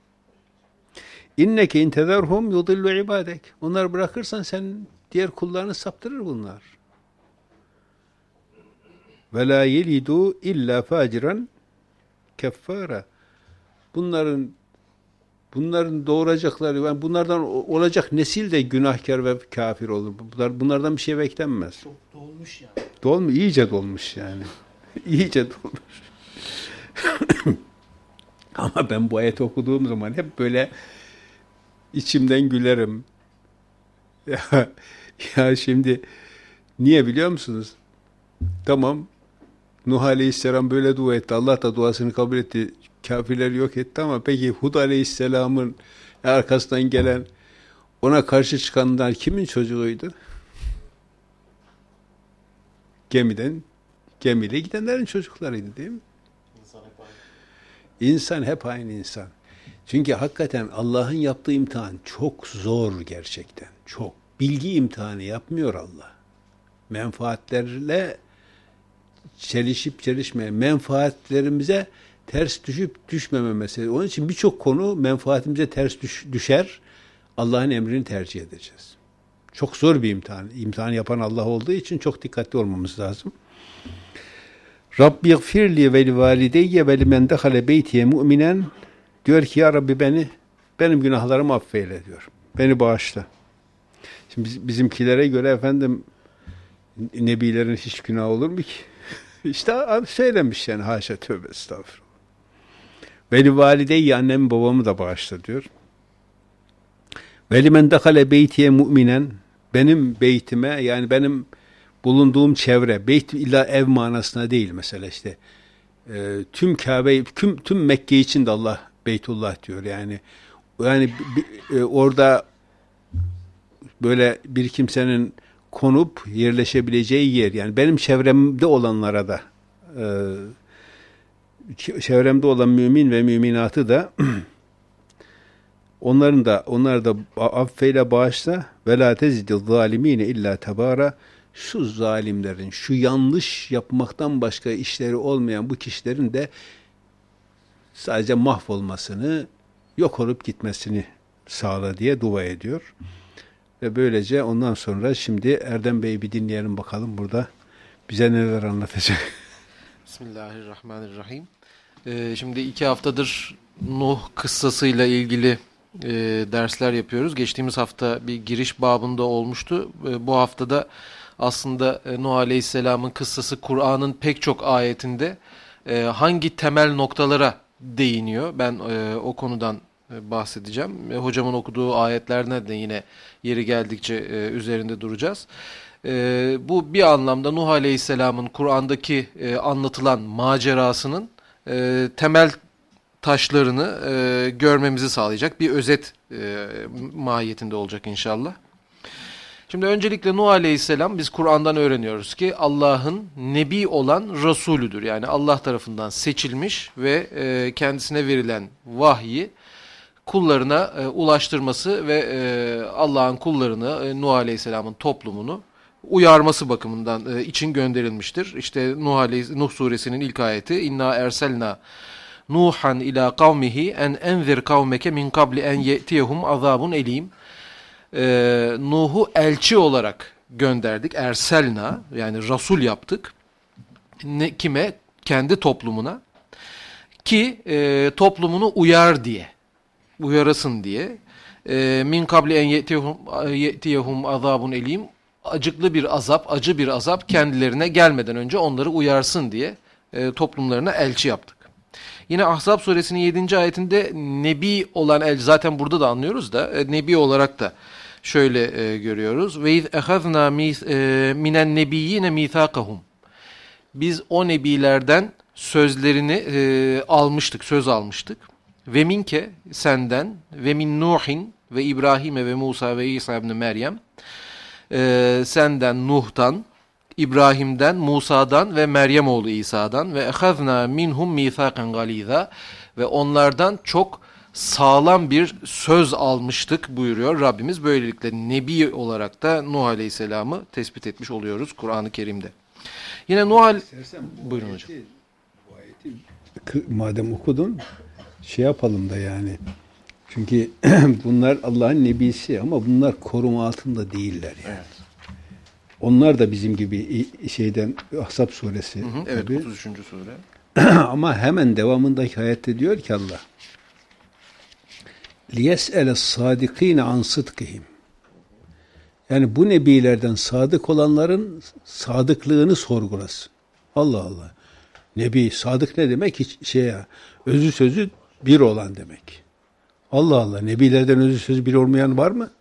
İnneke intezerhum yudillu ibadek. Onları bırakırsan sen diğer kullarını saptırır bunlar. Ve la yelidu illa faciran keffara. Bunların bunların doğuracakları, yani bunlardan olacak nesil de günahkar ve kafir olur. Bunlar, bunlardan bir şey beklenmez. Çok dolmuş yani. Dolmuş, iyice dolmuş yani. İyice dolmuş. Ama ben bu ayeti okuduğum zaman hep böyle içimden gülerim. Ya, ya şimdi niye biliyor musunuz? Tamam, Nuh Aleyhisselam böyle dua etti. Allah da duasını kabul etti. Kafirleri yok etti ama peki Hud Aleyhisselam'ın arkasından gelen, ona karşı çıkanlar kimin çocuğuydu? Gemiden, gemiyle gidenlerin çocuklarıydı değil mi? İnsan hep aynı. İnsan hep aynı insan. Çünkü hakikaten Allah'ın yaptığı imtihan çok zor gerçekten. Çok. Bilgi imtihanı yapmıyor Allah. Menfaatlerle çelişip çelişmeyen, menfaatlerimize ters düşüp düşmeme meselesi. Onun için birçok konu menfaatimize ters düş, düşer. Allah'ın emrini tercih edeceğiz. Çok zor bir imtihan. İmtihan yapan Allah olduğu için çok dikkatli olmamız lazım. Rabbi gfirli ve valideyye ve limen dehale beytiye mu'minen, diyor ki ya Rabbi beni, benim günahlarımı affeyle diyor. Beni bağışla. Şimdi biz, bizimkilere göre efendim nebilerin hiç günah olur mu ki? İşte söylemiş yani, haşa, tövbe estağfurullah. Veli valideyye, annemi babamı da bağışla diyor. Veli men dehale beytiye mu'minen, benim beytime, yani benim bulunduğum çevre, beyt illa ev manasına değil mesela, işte e, tüm Kabe, tüm, tüm Mekke için de Allah Beytullah diyor yani. Yani e, orada böyle bir kimsenin konup yerleşebileceği yer, yani benim çevremde olanlara da e, çevremde olan mümin ve müminatı da onların da onları da affeyle bağışla. Ve la tezidil zalimine illa tebara. Şu zalimlerin, şu yanlış yapmaktan başka işleri olmayan bu kişilerin de sadece mahvolmasını, yok olup gitmesini sağla diye dua ediyor. Ve böylece ondan sonra şimdi Erdem Bey'i bir dinleyelim bakalım burada bize neler anlatacak. Bismillahirrahmanirrahim. Ee, şimdi iki haftadır Nuh kıssasıyla ilgili e, dersler yapıyoruz. Geçtiğimiz hafta bir giriş babında olmuştu. E, bu haftada aslında e, Nuh Aleyhisselam'ın kıssası Kur'an'ın pek çok ayetinde e, hangi temel noktalara değiniyor? Ben e, o konudan e, bahsedeceğim. E, hocamın okuduğu ayetlerine de yine yeri geldikçe e, üzerinde duracağız. E, bu bir anlamda Nuh Aleyhisselam'ın Kur'an'daki e, anlatılan macerasının e, temel taşlarını e, görmemizi sağlayacak bir özet e, mahiyetinde olacak inşallah. Şimdi öncelikle Nuh Aleyhisselam, biz Kur'an'dan öğreniyoruz ki Allah'ın nebi olan Resulüdür. Yani Allah tarafından seçilmiş ve e, kendisine verilen vahyi kullarına e, ulaştırması ve e, Allah'ın kullarını, e, Nuh Aleyhisselam'ın toplumunu uyarması bakımından e, için gönderilmiştir. İşte Nuh, Aleyh, Nuh suresinin ilk ayeti İnna erselna Nuhan ila kavmihi en enzir kavmeke min kabli en ye'tiyehum azabun elim. Ee, Nuh'u elçi olarak gönderdik. Erselna, yani Resul yaptık. Ne, kime? Kendi toplumuna. Ki e, toplumunu uyar diye. Uyarasın diye. E, min kabli en ye'tiyehum, ye'tiyehum azabun elim. Acıklı bir azap, acı bir azap kendilerine gelmeden önce onları uyarsın diye e, toplumlarına elçi yaptık. Yine Ahzab suresinin yedinci ayetinde nebi olan elçi, zaten burada da anlıyoruz da e, nebi olarak da şöyle e, görüyoruz. Ve iz ehazna minen nebiyyine mithaqahum. Biz o nebilerden sözlerini e, almıştık, söz almıştık. ve minke senden ve min Nuhin ve İbrahim'e ve Musa ve İsa ibn Meryem e, senden Nuh'tan, İbrahim'den, Musa'dan ve Meryem oğlu İsa'dan ve ehazna minhum mithakan galiza ve onlardan çok sağlam bir söz almıştık buyuruyor Rabbimiz. Böylelikle Nebi olarak da Nuh Aleyhisselam'ı tespit etmiş oluyoruz Kur'an-ı Kerim'de. Yine Nuh Al... Buyurun ayeti, hocam. Bu ayeti madem okudun şey yapalım da yani. Çünkü bunlar Allah'ın nebisi ama bunlar koruma altında değiller yani. Evet. Onlar da bizim gibi şeyden Ahzab suresi. Hı hı, evet tabii. otuz üçüncü sure. Ama hemen devamındaki ayette diyor ki Allah liyes'ele sadikine an sıdkihim. Yani bu nebilerden sadık olanların sadıklığını sorgulasın. Allah Allah. Nebi sadık ne demek? Hiç şey özü sözü bir olan demek. Allah Allah. Nebilerden özü sözü bir olmayan var mı?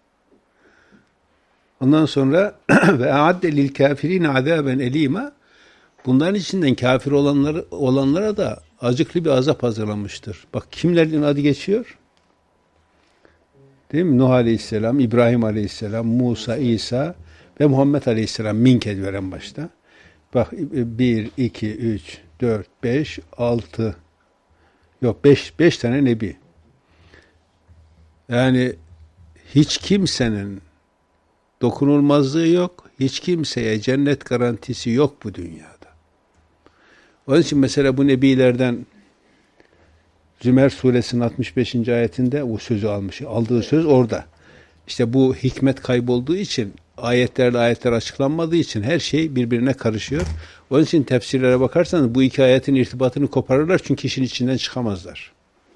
Ondan sonra ve a'adde lil kafirin azaben elima. Bunların içinden kafir olanları olanlara da acıklı bir azap hazırlanmıştır. Bak kimlerin adı geçiyor? Değil mi? Nuh Aleyhisselam, İbrahim Aleyhisselam, Musa, İsa ve Muhammed Aleyhisselam minke veren başta. Bak bir, iki, üç, dört, beş, altı yok beş, beş tane nebi. Yani hiç kimsenin dokunulmazlığı yok. Hiç kimseye cennet garantisi yok bu dünyada. Onun için mesela bu nebilerden Zümer suresinin altmış beşinci ayetinde o sözü almış. Aldığı söz orada. İşte bu hikmet kaybolduğu için ayetlerle ayetler açıklanmadığı için her şey birbirine karışıyor. Onun için tefsirlere bakarsanız bu iki ayetin irtibatını koparırlar çünkü işin içinden çıkamazlar.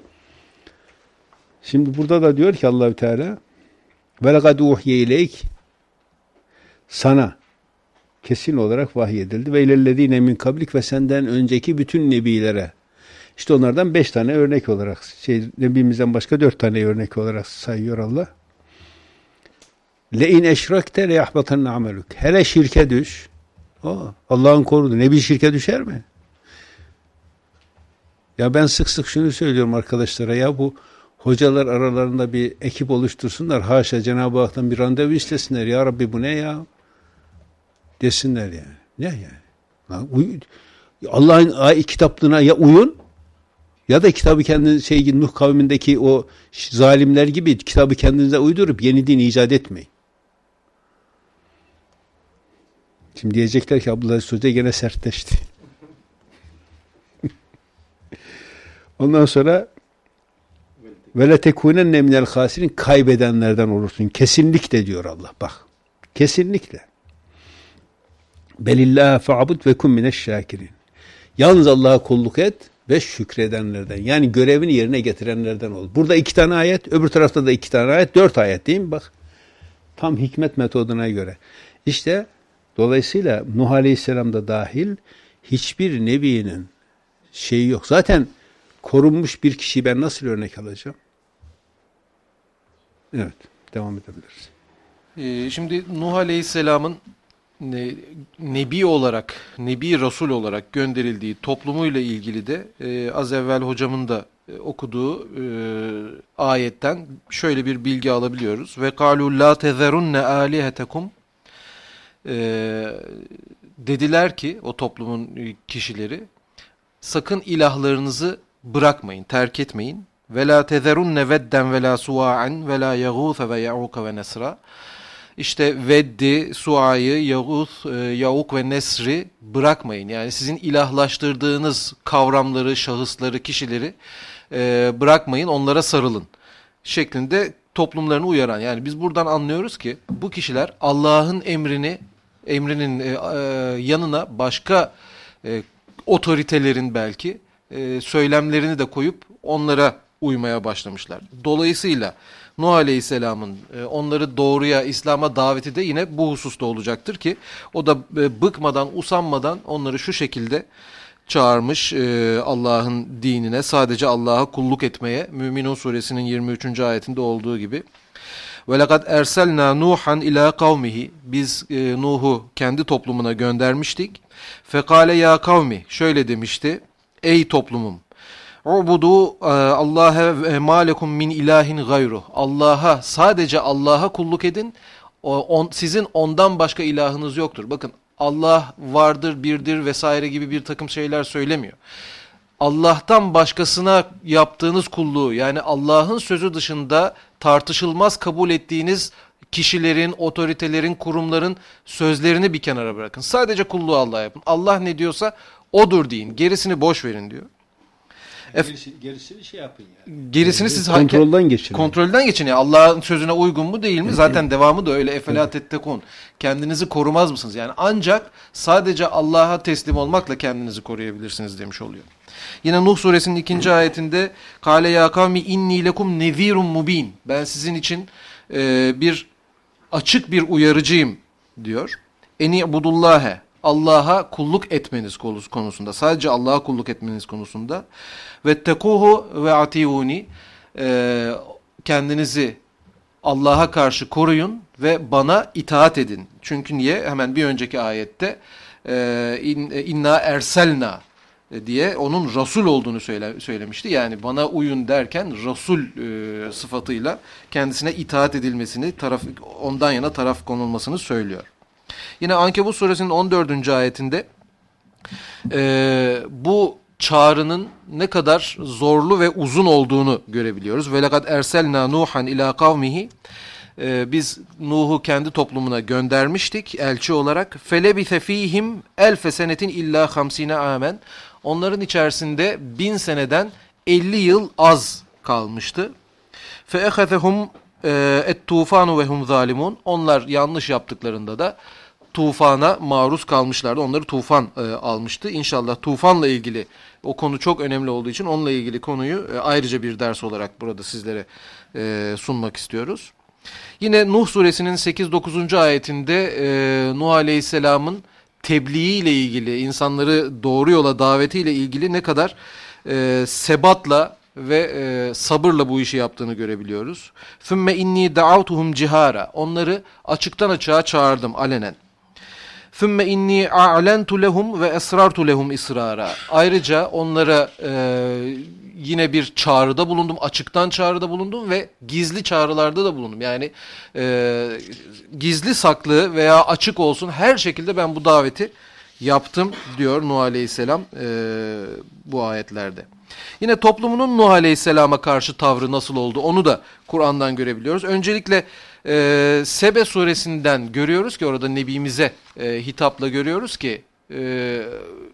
Şimdi burada da diyor ki Allahü Teala ve lekad uhiye ileyk sana kesin olarak vahyedildi ve ilellezine min kablik ve senden önceki bütün nebilere. İşte onlardan beş tane örnek olarak şey nebimizden başka dört tane örnek olarak sayıyor Allah. Le in eşrakte le yahbatanna ameluk. Hele şirke düş. O Allah'ın korudu. Nebi şirke düşer mi? Ya ben sık sık şunu söylüyorum arkadaşlara ya bu hocalar aralarında bir ekip oluştursunlar. Haşa Cenab-ı Hak'tan bir randevu istesinler. Ya Rabbi bu ne ya? Desinler yani. Ne yani? Allah'ın kitaplığına ya uyun ya da kitabı kendiniz şey Nuh kavmindeki o zalimler gibi kitabı kendinize uydurup yeni din icat etmeyin. Şimdi diyecekler ki Abdullah Sözde gene sertleşti. Ondan sonra ve le tekunenne minel hasirin kaybedenlerden olursun. Kesinlikle diyor Allah. Bak. Kesinlikle. Belillah fa'bud ve kun mineşşakirin. Yalnız Allah'a kulluk et ve şükredenlerden. Yani görevini yerine getirenlerden ol. Burada iki tane ayet, öbür tarafta da iki tane ayet, dört ayet değil mi? Bak. Tam hikmet metoduna göre. İşte dolayısıyla Nuh Aleyhisselam da dahil hiçbir nebinin şeyi yok. Zaten korunmuş bir kişiyi ben nasıl örnek alacağım? Evet. Devam edebiliriz. Ee, şimdi Nuh Aleyhisselam'ın ne, Nebi olarak, Nebi Resul olarak gönderildiği toplumuyla ilgili de e, az evvel hocamın da e, okuduğu e, ayetten şöyle bir bilgi alabiliyoruz. Ve kalu la tezerunne alihetekum e, dediler ki o toplumun kişileri sakın ilahlarınızı bırakmayın, terk etmeyin. Ve la tezerunne vedden ve la sua'an ve la yağûse ve ya'uka ve nesra. İşte Veddi, Sua'yı, Yağûs, Ya'uk ve Nesr'i bırakmayın. Yani sizin ilahlaştırdığınız kavramları, şahısları, kişileri e, bırakmayın, onlara sarılın şeklinde toplumlarını uyaran. Yani biz buradan anlıyoruz ki bu kişiler Allah'ın emrini, emrinin e, e, yanına başka e, otoritelerin belki e, söylemlerini de koyup onlara uymaya başlamışlar. Dolayısıyla Nuh Aleyhisselam'ın onları doğruya, İslam'a daveti de yine bu hususta olacaktır ki o da bıkmadan, usanmadan onları şu şekilde çağırmış Allah'ın dinine, sadece Allah'a kulluk etmeye. Müminun suresinin yirmi üçüncü ayetinde olduğu gibi. وَلَقَدْ اَرْسَلْنَا نُوحًا اِلَى قَوْمِهِ Biz Nuh'u kendi toplumuna göndermiştik. فَقَالَ ya kavmi Şöyle demişti, ey toplumum. Ubudu Allah'a ma lekum min ilahin gayruh. Allah'a, sadece Allah'a kulluk edin. O, on, sizin ondan başka ilahınız yoktur. Bakın, Allah vardır, birdir vesaire gibi bir takım şeyler söylemiyor. Allah'tan başkasına yaptığınız kulluğu, yani Allah'ın sözü dışında tartışılmaz kabul ettiğiniz kişilerin, otoritelerin, kurumların sözlerini bir kenara bırakın. Sadece kulluğu Allah'a yapın. Allah ne diyorsa odur deyin. Gerisini boş verin diyor. Gerisi, gerisini şey yapın yani. Gerisini siz kontrolden geçin. Kontrolden geçin. Yani Allah'ın sözüne uygun mu değil mi? Zaten devamı da öyle. Efela tettekun. Kendinizi korumaz mısınız? Yani ancak sadece Allah'a teslim olmakla kendinizi koruyabilirsiniz demiş oluyor. Yine Nuh suresinin ikinci ayetinde Kale ya kavmi inni lekum nezirun mubin. Ben sizin için e, bir açık bir uyarıcıyım diyor. Eni budullâhe. Allah'a kulluk etmeniz konusunda, sadece Allah'a kulluk etmeniz konusunda, ve tekuhu ve atiuni, kendinizi Allah'a karşı koruyun ve bana itaat edin. Çünkü niye? Hemen bir önceki ayette inna erselna diye onun Resul olduğunu söyle, söylemişti. Yani bana uyun derken Resul e, sıfatıyla kendisine itaat edilmesini, taraf, ondan yana taraf konulmasını söylüyor. Yine Ankebut suresinin on dördüncü ayetinde e, bu çağrının ne kadar zorlu ve uzun olduğunu görebiliyoruz. Ve lekad erselna Nuhan ila kavmihi. E, biz Nuh'u kendi toplumuna göndermiştik elçi olarak. Felebise fihim elfe senetin illa hamsine amen. Onların içerisinde bin seneden elli yıl az kalmıştı. Fe ehazehum et tufanu ve hum zalimun. Onlar yanlış yaptıklarında da tufana maruz kalmışlardı. Onları tufan e, almıştı. İnşallah tufanla ilgili, o konu çok önemli olduğu için onunla ilgili konuyu e, ayrıca bir ders olarak burada sizlere e, sunmak istiyoruz. Yine Nuh suresinin sekiz dokuzuncu ayetinde e, Nuh aleyhisselamın tebliği ile ilgili, insanları doğru yola davetiyle ilgili ne kadar e, sebatla ve e, sabırla bu işi yaptığını görebiliyoruz. Fümme inni da'avtuhum cihara. Onları açıktan açığa çağırdım alenen. Fümme inni a'lentu lehum ve esrartu lehum israra. Ayrıca onlara e, yine bir çağrıda bulundum, açıktan çağrıda bulundum ve gizli çağrılarda da bulundum. Yani e, gizli saklı veya açık olsun, her şekilde ben bu daveti yaptım diyor Nuh Aleyhisselam e, bu ayetlerde. Yine toplumunun Nuh Aleyhisselam'a karşı tavrı nasıl oldu onu da Kur'an'dan görebiliyoruz. Öncelikle e, Sebe suresinden görüyoruz ki orada Nebimize e, hitapla görüyoruz ki e,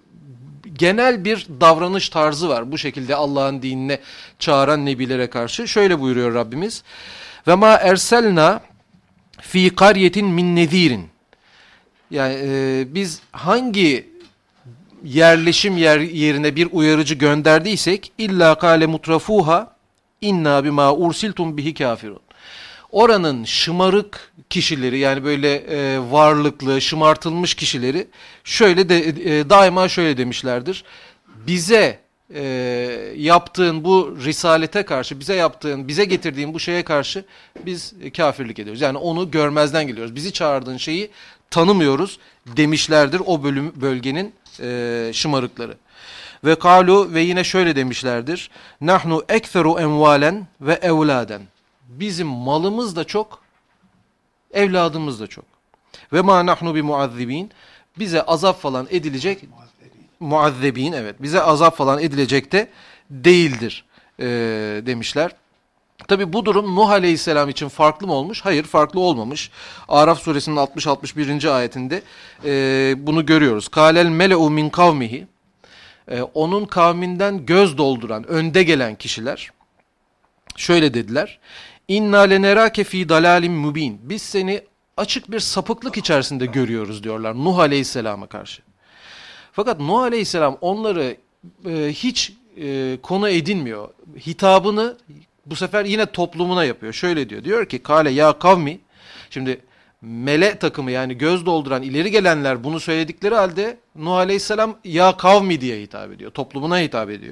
genel bir davranış tarzı var. Bu şekilde Allah'ın dinine çağıran nebilere karşı. Şöyle buyuruyor Rabbimiz. Ve ma erselna fi qaryetin min nezirin. Yani e, biz hangi yerleşim yer, yerine bir uyarıcı gönderdiysek illa kâle mutrafuha inna bima ursiltum bihi kafirun. Oranın şımarık kişileri, yani böyle e, varlıklı, şımartılmış kişileri şöyle de e, daima şöyle demişlerdir. Bize e, yaptığın bu risalete karşı, bize yaptığın, bize getirdiğin bu şeye karşı biz e, kafirlik ediyoruz. Yani onu görmezden geliyoruz. Bizi çağırdığın şeyi tanımıyoruz demişlerdir o bölüm, bölgenin e, şımarıkları. Ve kalu, ve yine şöyle demişlerdir. Nahnu ekferu envalen ve evladen. Bizim malımız da çok, evladımız da çok. Ve ma nahnu bi muazzibin. Bize azap falan edilecek, muazzebin, evet, bize azap falan edilecek de değildir e, demişler. Tabi bu durum Nuh Aleyhisselam için farklı mı olmuş? Hayır, farklı olmamış. Araf suresinin altmış altmış birinci ayetinde e, bunu görüyoruz. Kâlel mele'u min kavmihi. E, onun kavminden göz dolduran, önde gelen kişiler şöyle dediler. İnna lenerâke fî dalâlim mubîn. Biz seni açık bir sapıklık içerisinde görüyoruz diyorlar Nuh Aleyhisselam'a karşı. Fakat Nuh Aleyhisselam onları e, hiç e, konu edinmiyor. Hitabını bu sefer yine toplumuna yapıyor. Şöyle diyor. Diyor ki kâle ya kavmi. Şimdi mele takımı, yani göz dolduran ileri gelenler bunu söyledikleri halde Nuh Aleyhisselam ya kavmi diye hitap ediyor. Toplumuna hitap ediyor.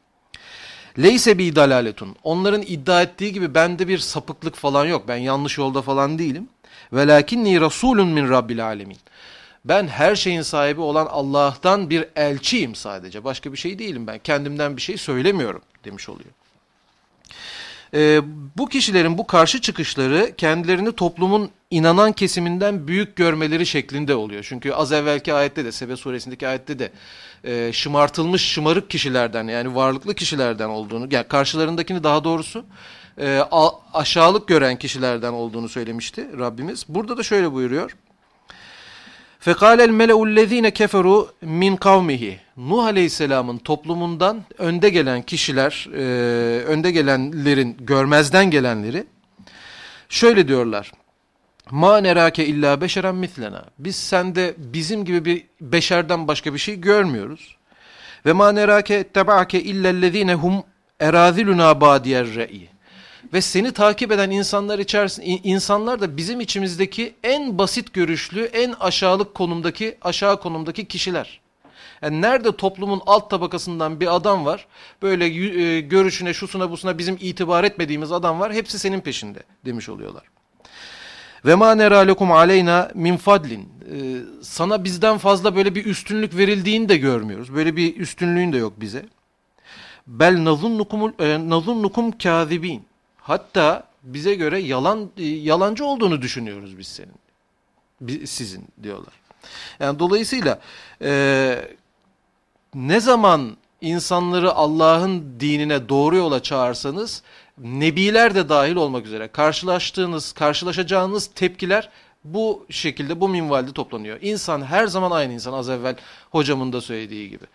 Leyse bi dalaletun. Onların iddia ettiği gibi bende bir sapıklık falan yok. Ben yanlış yolda falan değilim. Velakinni rasulun min rabbil alemin. Ben her şeyin sahibi olan Allah'tan bir elçiyim sadece. Başka bir şey değilim ben. Kendimden bir şey söylemiyorum demiş oluyor. Ee, bu kişilerin bu karşı çıkışları kendilerini toplumun inanan kesiminden büyük görmeleri şeklinde oluyor. Çünkü az evvelki ayette de, Sebe suresindeki ayette de e, şımartılmış şımarık kişilerden, yani varlıklı kişilerden olduğunu, yani karşılarındakini daha doğrusu e, a, aşağılık gören kişilerden olduğunu söylemişti Rabbimiz. Burada da şöyle buyuruyor. فَقَالَ الْمَلَعُ الَّذ۪ينَ كَفَرُوا مِنْ قَوْمِهِ Nuh Aleyhisselam'ın toplumundan önde gelen kişiler, e, önde gelenlerin, görmezden gelenleri şöyle diyorlar. مَا نَرَاكَ اِلَّا بَشَرًا مِثْلَنَا Biz sende bizim gibi bir beşerden başka bir şey görmüyoruz. وَمَا نَرَاكَ اَتَّبَعَكَ اِلَّا الَّذ۪ينَ هُمْ اَرَاذِلُنَا بَادِيَ الرَّئِي Ve seni takip eden insanlar içerisinde, insanlar da bizim içimizdeki en basit görüşlü, en aşağılık konumdaki, aşağı konumdaki kişiler. Yani nerede toplumun alt tabakasından bir adam var, böyle e, görüşüne, şusuna, busuna bizim itibar etmediğimiz adam var, hepsi senin peşinde demiş oluyorlar. Ve ma nera lekum aleyna min fadlin. Sana bizden fazla böyle bir üstünlük verildiğini de görmüyoruz. Böyle bir üstünlüğün de yok bize. Bel nazunnukum nazunnukum kâzibîn. Hatta bize göre yalan yalancı olduğunu düşünüyoruz biz senin. Biz, sizin diyorlar. Yani dolayısıyla e, ne zaman insanları Allah'ın dinine doğru yola çağırsanız, nebiler de dahil olmak üzere karşılaştığınız, karşılaşacağınız tepkiler bu şekilde, bu minvalde toplanıyor. İnsan her zaman aynı insan, az evvel hocamın da söylediği gibi.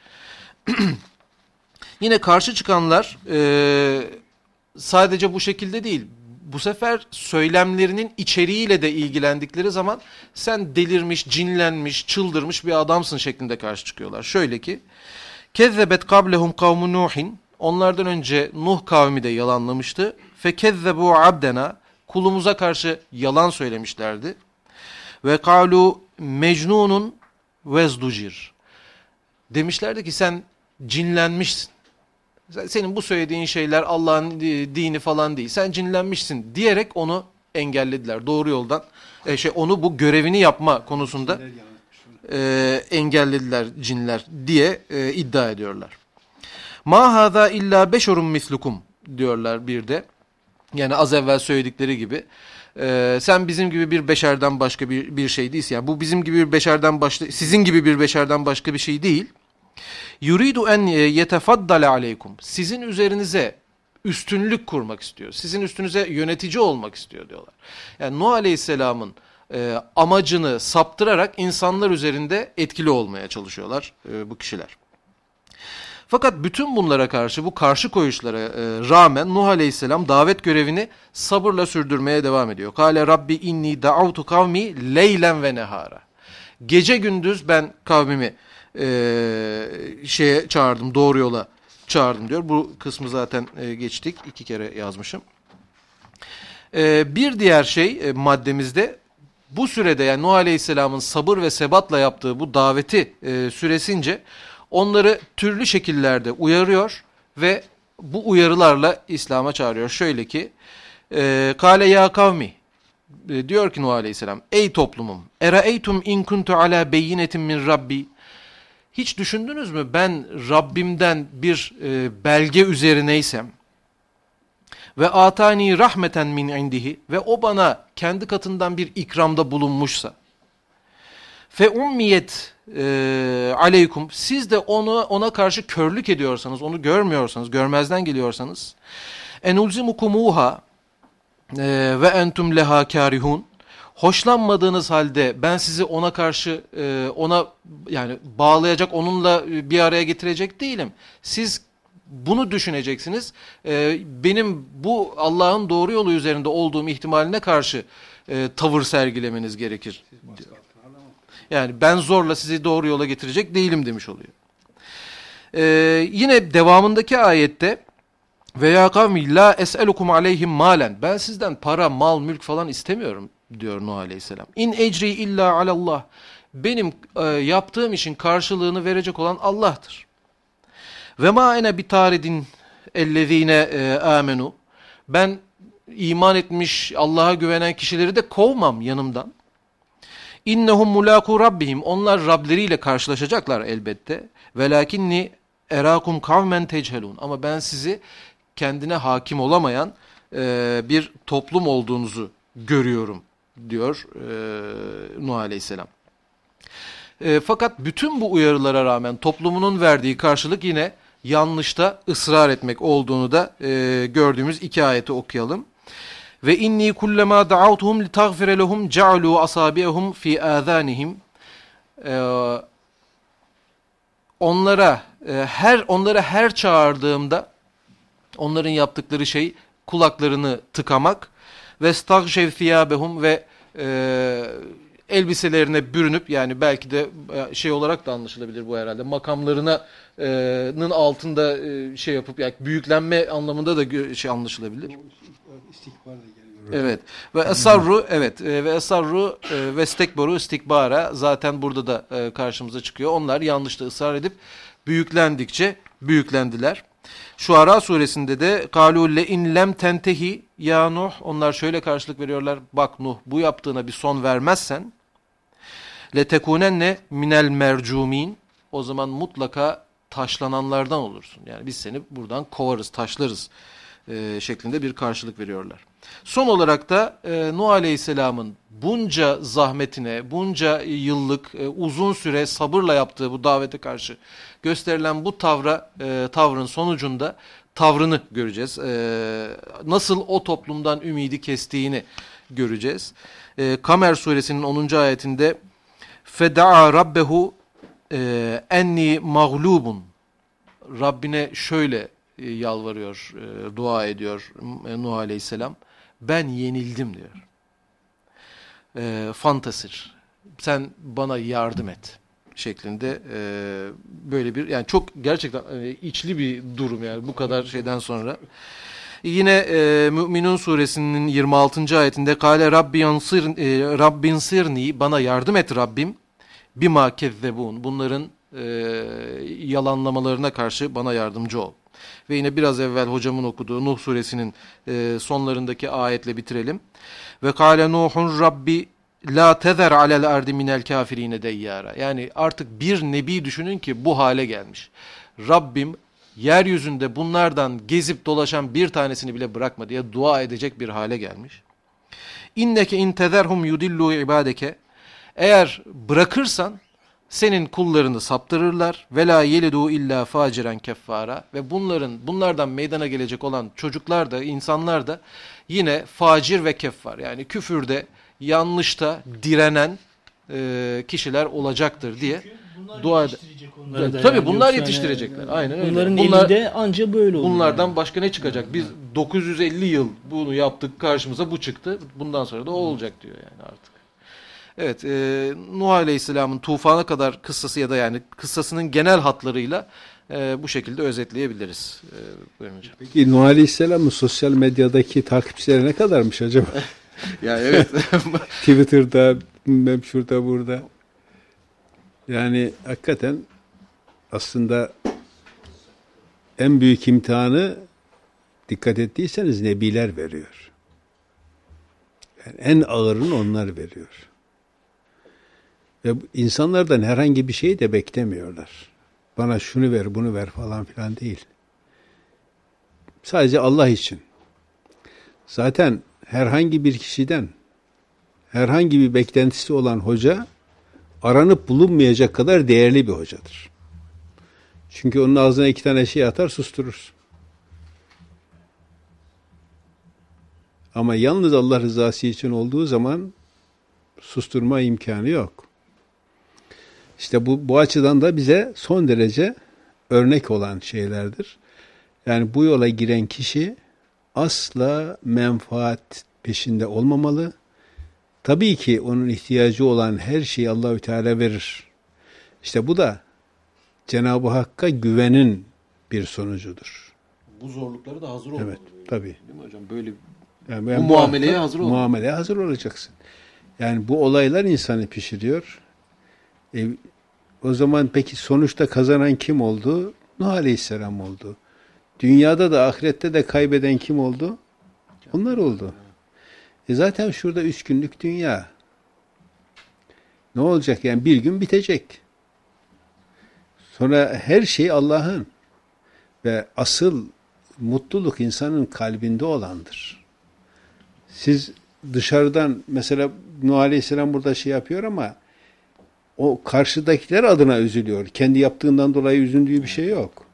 Yine karşı çıkanlar e, sadece bu şekilde değil, bu sefer söylemlerinin içeriğiyle de ilgilendikleri zaman sen delirmiş, cinlenmiş, çıldırmış bir adamsın şeklinde karşı çıkıyorlar. Şöyle ki, kezzebet kablehum kavmu Nuhin, onlardan önce Nuh kavmi de yalanlamıştı. Fekezzebu abdena, kulumuza karşı yalan söylemişlerdi. Ve kalu mecnunun vezducir, demişlerdi ki sen cinlenmişsin. Senin bu söylediğin şeyler Allah'ın dini falan değil. Sen cinlenmişsin diyerek onu engellediler. Doğru yoldan e, şey onu bu görevini yapma konusunda e, engellediler cinler diye e, iddia ediyorlar. Ma hâzâ illâ beşerun mislukum diyorlar bir de. Yani az evvel söyledikleri gibi. E, sen bizim gibi bir beşerden başka bir, bir şey değilsin. Yani bu bizim gibi bir beşerden başka, sizin gibi bir beşerden başka bir şey değil. Yuridu en yetefaddale aleykum. Sizin üzerinize üstünlük kurmak istiyor. Sizin üstünüze yönetici olmak istiyor diyorlar. Yani Nuh Aleyhisselam'ın e, amacını saptırarak insanlar üzerinde etkili olmaya çalışıyorlar e, bu kişiler. Fakat bütün bunlara karşı, bu karşı koyuşlara e, rağmen Nuh Aleyhisselam davet görevini sabırla sürdürmeye devam ediyor. Kâle Rabbi inni da'avtu kavmi leylen ve nehara. Gece gündüz ben kavmimi Ee, şeye çağırdım, doğru yola çağırdım diyor. Bu kısmı zaten e, geçtik. İki kere yazmışım. Ee, bir diğer şey e, maddemizde bu sürede, yani Nuh Aleyhisselam'ın sabır ve sebatla yaptığı bu daveti e, süresince onları türlü şekillerde uyarıyor ve bu uyarılarla İslam'a çağırıyor. Şöyle ki e, Kale ya kavmi, e, diyor ki Nuh Aleyhisselam, ey toplumum, eraeytum in kuntu ala beyinetin min Rabbi, hiç düşündünüz mü ben Rabbimden bir e, belge üzerineysem ve atani rahmeten min indihi, ve o bana kendi katından bir ikramda bulunmuşsa, fe ummiyet e, aleykum, siz de onu ona karşı körlük ediyorsanız, onu görmüyorsanız, görmezden geliyorsanız, enulzimukumuha e, ve entum leha karihun, hoşlanmadığınız halde ben sizi ona karşı e, ona yani bağlayacak, onunla bir araya getirecek değilim. Siz bunu düşüneceksiniz. E, benim bu Allah'ın doğru yolu üzerinde olduğum ihtimaline karşı e, tavır sergilemeniz gerekir. Yani ben zorla sizi doğru yola getirecek değilim demiş oluyor. E, yine devamındaki ayette veya kavmi la es'elukum aleyhim malen, ben sizden para, mal, mülk falan istemiyorum diyor Nuh Aleyhisselam. İn ecri illa alallah, benim e, yaptığım işin karşılığını verecek olan Allah'tır. Ve ma ene bitaridin ellezine amenu, ben iman etmiş, Allah'a güvenen kişileri de kovmam yanımdan. İnnehum mulaku rabbihim. Onlar Rableriyle karşılaşacaklar elbette. Velakinni erakum kavmen techelun. Ama ben sizi kendine hakim olamayan e, bir toplum olduğunuzu görüyorum diyor e, Nuh Aleyhisselam. E, fakat bütün bu uyarılara rağmen toplumunun verdiği karşılık yine yanlışta ısrar etmek olduğunu da e, gördüğümüz iki ayeti okuyalım. Ve inni kullema da'awtuhum litagfira lehum ja'alu asabi'ahum fi azanihim. Ee, onlara e, her onlara her çağırdığımda onların yaptıkları şey kulaklarını tıkamak ve stagşev thiyabehum ve e, elbiselerine bürünüp, yani belki de şey olarak da anlaşılabilir bu herhalde, makamlarının altında şey yapıp, yani büyüklenme anlamında da şey anlaşılabilir. İstikbar da geliyor. Evet. Ve esarru, evet, ve esarru ve stekbaru istikbara, zaten burada da karşımıza çıkıyor. Onlar yanlışta ısrar edip büyüklendikçe büyüklendiler. Şuara suresinde de kalu le in lem tentehi ya Nuh, onlar şöyle karşılık veriyorlar: bak Nuh, bu yaptığına bir son vermezsen le tekunenne minel mercumin, o zaman mutlaka taşlananlardan olursun. Yani biz seni buradan kovarız, taşlarız e, şeklinde bir karşılık veriyorlar. Son olarak da e, Nuh Aleyhisselam'ın bunca zahmetine, bunca yıllık e, uzun süre sabırla yaptığı bu davete karşı gösterilen bu tavra, e, tavrın sonucunda tavrını göreceğiz. E, nasıl o toplumdan ümidi kestiğini göreceğiz. E, Kamer suresinin onuncu ayetinde feda'a rabbehu e, enni mağlubun, Rabbine şöyle e, yalvarıyor, e, dua ediyor e, Nuh Aleyhisselam: ben yenildim diyor. E, fantasir, sen bana yardım et şeklinde e, böyle bir, yani çok gerçekten e, içli bir durum yani bu kadar şeyden sonra. Yine e, Mü'minun suresinin yirmi altıncı ayetinde kâle Rabbi yansır, e, Rabbin sirni, bana yardım et Rabbim, bima kezzebun, bunların e, yalanlamalarına karşı bana yardımcı ol. Ve yine biraz evvel hocamın okuduğu Nuh suresinin e, sonlarındaki ayetle bitirelim. Ve kâle Nuhun Rabbi la tezer alel ardi minel kafirine deyyara. Yani artık bir nebi düşünün ki bu hale gelmiş. Rabbim yeryüzünde bunlardan gezip dolaşan bir tanesini bile bırakma diye dua edecek bir hale gelmiş. İnneke in tezerhum yudillu ibadeke. Eğer bırakırsan senin kullarını saptırırlar. Ve la yelidu illa faciren keffara. Ve bunların bunlardan meydana gelecek olan çocuklar da, insanlar da yine facir ve keffar. Yani küfürde, yanlışta direnen e, kişiler olacaktır diye dua eder. Evet, tabii yani, bunlar yetiştirecekler. Yani, aynen öyle. Bunların Bunlar, elinde anca böyle olur. Bunlardan yani. başka ne çıkacak? Biz dokuz yüz elli yıl bunu yaptık, karşımıza bu çıktı. Bundan sonra da o olacak diyor yani artık. Evet, e, Nuh Aleyhisselam'ın tufana kadar kıssası ya da yani kıssasının genel hatlarıyla e, bu şekilde özetleyebiliriz. E, buyurun hocam. Peki Nuh Aleyhisselam'ın sosyal medyadaki takipçileri ne kadarmış acaba? Ya evet. Twitter'da, bilmem şurada burada. Yani hakikaten aslında en büyük imtihanı, dikkat ettiyseniz, nebiler veriyor. Yani en ağırını onlar veriyor. Ve insanlardan herhangi bir şey de beklemiyorlar. Bana şunu ver, bunu ver falan filan değil. Sadece Allah için. Zaten herhangi bir kişiden herhangi bir beklentisi olan hoca aranıp bulunmayacak kadar değerli bir hocadır. Çünkü onun ağzına iki tane şey atar, susturur. Ama yalnız Allah rızası için olduğu zaman susturma imkanı yok. İşte bu, bu açıdan da bize son derece örnek olan şeylerdir. Yani bu yola giren kişi asla menfaat peşinde olmamalı. Tabii ki onun ihtiyacı olan her şeyi Allahü Teala verir. İşte bu da Cenab-ı Hakk'a güvenin bir sonucudur. Bu zorlukları da hazır olmalı. Evet, tabii. Değil mi hocam? Böyle yani bu muameleye hazır olmalı. Muameleye hazır olacaksın. Yani bu olaylar insanı pişiriyor. E, o zaman peki sonuçta kazanan kim oldu? Nuh Aleyhisselam oldu. Dünyada da ahirette de kaybeden kim oldu? Onlar oldu. E zaten şurada üç günlük dünya. Ne olacak yani? Bir gün bitecek. Sonra her şey Allah'ın. Ve asıl mutluluk insanın kalbinde olandır. Siz dışarıdan mesela Nuh Aleyhisselam burada şey yapıyor ama o karşıdakiler adına üzülüyor. Kendi yaptığından dolayı üzüldüğü bir şey yok.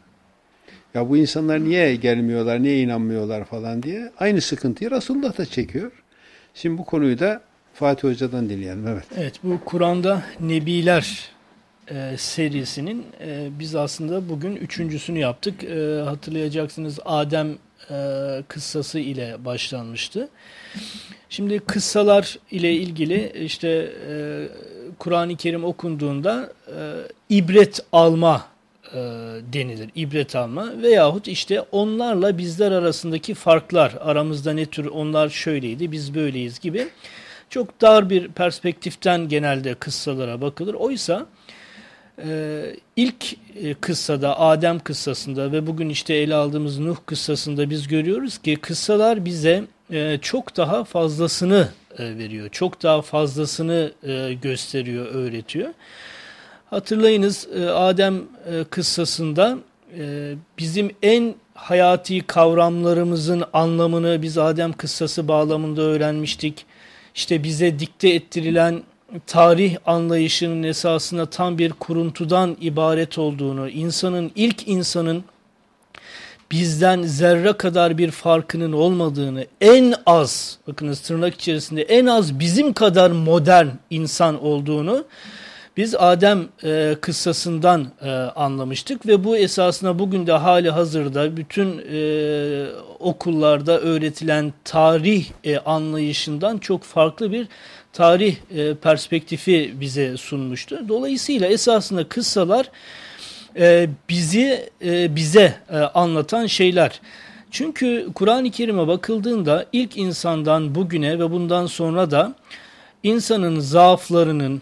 Ya bu insanlar niye gelmiyorlar, niye inanmıyorlar falan diye. Aynı sıkıntıyı Resulullah da çekiyor. Şimdi bu konuyu da Fatih Hoca'dan dinleyelim. Evet. Evet, bu Kur'an'da Nebiler e, serisinin e, biz aslında bugün üçüncüsünü yaptık. E, hatırlayacaksınız Adem e, kıssası ile başlanmıştı. Şimdi kıssalar ile ilgili işte e, Kur'an-ı Kerim okunduğunda e, ibret alma e, denilir. İbret alma veyahut işte onlarla bizler arasındaki farklar, aramızda ne tür onlar şöyleydi, biz böyleyiz gibi çok dar bir perspektiften genelde kıssalara bakılır. Oysa e, ilk e, kıssada, Adem kıssasında ve bugün işte ele aldığımız Nuh kıssasında biz görüyoruz ki kıssalar bize e, çok daha fazlasını e, veriyor. Çok daha fazlasını e, gösteriyor, öğretiyor. Hatırlayınız e, Adem e, kıssasında e, bizim en hayati kavramlarımızın anlamını biz Adem kıssası bağlamında öğrenmiştik. İşte bize dikte ettirilen tarih anlayışının esasında tam bir kuruntudan ibaret olduğunu, insanın, ilk insanın bizden zerre kadar bir farkının olmadığını, en az, bakınız tırnak içerisinde en az bizim kadar modern insan olduğunu biz Adem e, kıssasından e, anlamıştık ve bu esasında bugün de hali hazırda bütün e, okullarda öğretilen tarih e, anlayışından çok farklı bir tarih e, perspektifi bize sunmuştu. Dolayısıyla esasında kıssalar e, bizi e, bize e, anlatan şeyler. Çünkü Kur'an-ı Kerim'e bakıldığında ilk insandan bugüne ve bundan sonra da insanın zaaflarının,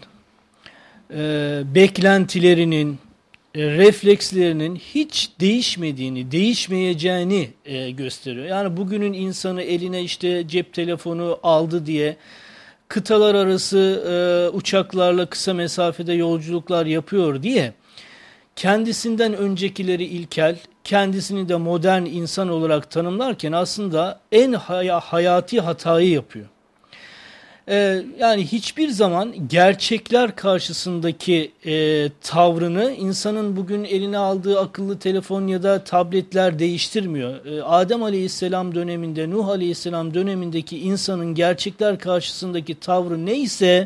E, beklentilerinin, e, reflekslerinin hiç değişmediğini, değişmeyeceğini e, gösteriyor. Yani bugünün insanı eline işte cep telefonu aldı diye kıtalar arası e, uçaklarla kısa mesafede yolculuklar yapıyor diye kendisinden öncekileri ilkel, kendisini de modern insan olarak tanımlarken aslında en hay- hayati hatayı yapıyor. Ee, yani hiçbir zaman gerçekler karşısındaki e, tavrını insanın bugün eline aldığı akıllı telefon ya da tabletler değiştirmiyor. Ee, Adem Aleyhisselam döneminde, Nuh Aleyhisselam dönemindeki insanın gerçekler karşısındaki tavrı neyse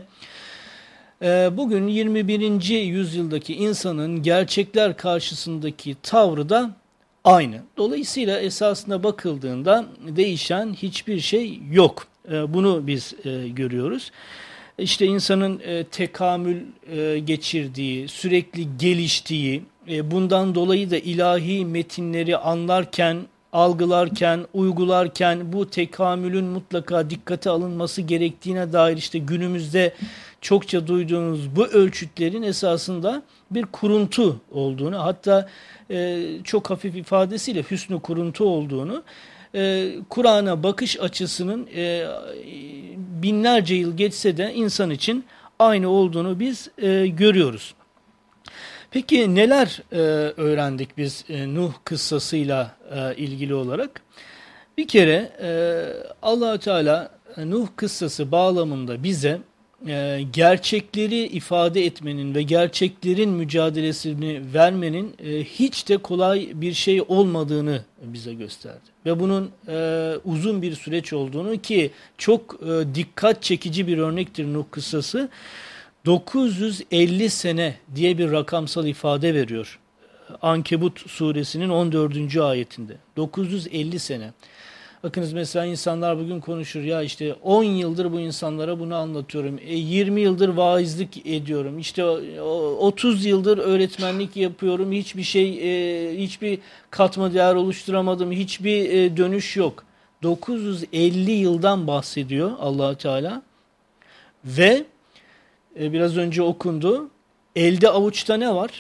e, bugün yirmi birinci yüzyıldaki insanın gerçekler karşısındaki tavrı da aynı. Dolayısıyla esasına bakıldığında değişen hiçbir şey yok. Bunu biz e, görüyoruz. İşte insanın e, tekamül e, geçirdiği, sürekli geliştiği, e, bundan dolayı da ilahi metinleri anlarken, algılarken, uygularken bu tekamülün mutlaka dikkate alınması gerektiğine dair işte günümüzde çokça duyduğunuz bu ölçütlerin esasında bir kuruntu olduğunu, hatta e, çok hafif ifadesiyle hüsnü kuruntu olduğunu, Ee, Kur'an'a bakış açısının e, binlerce yıl geçse de insan için aynı olduğunu biz e, görüyoruz. Peki neler e, öğrendik biz e, Nuh kıssasıyla e, ilgili olarak? Bir kere e, Allah-u Teala Nuh kıssası bağlamında bize e, gerçekleri ifade etmenin ve gerçeklerin mücadelesini vermenin e, hiç de kolay bir şey olmadığını bize gösterdi. Ve bunun e, uzun bir süreç olduğunu, ki çok e, dikkat çekici bir örnektir Nuh kıssası. dokuz yüz elli sene diye bir rakamsal ifade veriyor. Ankebut suresinin on dördüncü ayetinde. dokuz yüz elli sene. Bakınız mesela insanlar bugün konuşur, ya işte on yıldır bu insanlara bunu anlatıyorum. E, yirmi yıldır vaizlik ediyorum. İşte otuz yıldır öğretmenlik yapıyorum. Hiçbir şey, e, hiçbir katma değer oluşturamadım. Hiçbir e, dönüş yok. dokuz yüz elli yıldan bahsediyor Allah Teala. Ve e, biraz önce okundu. Elde avuçta ne var?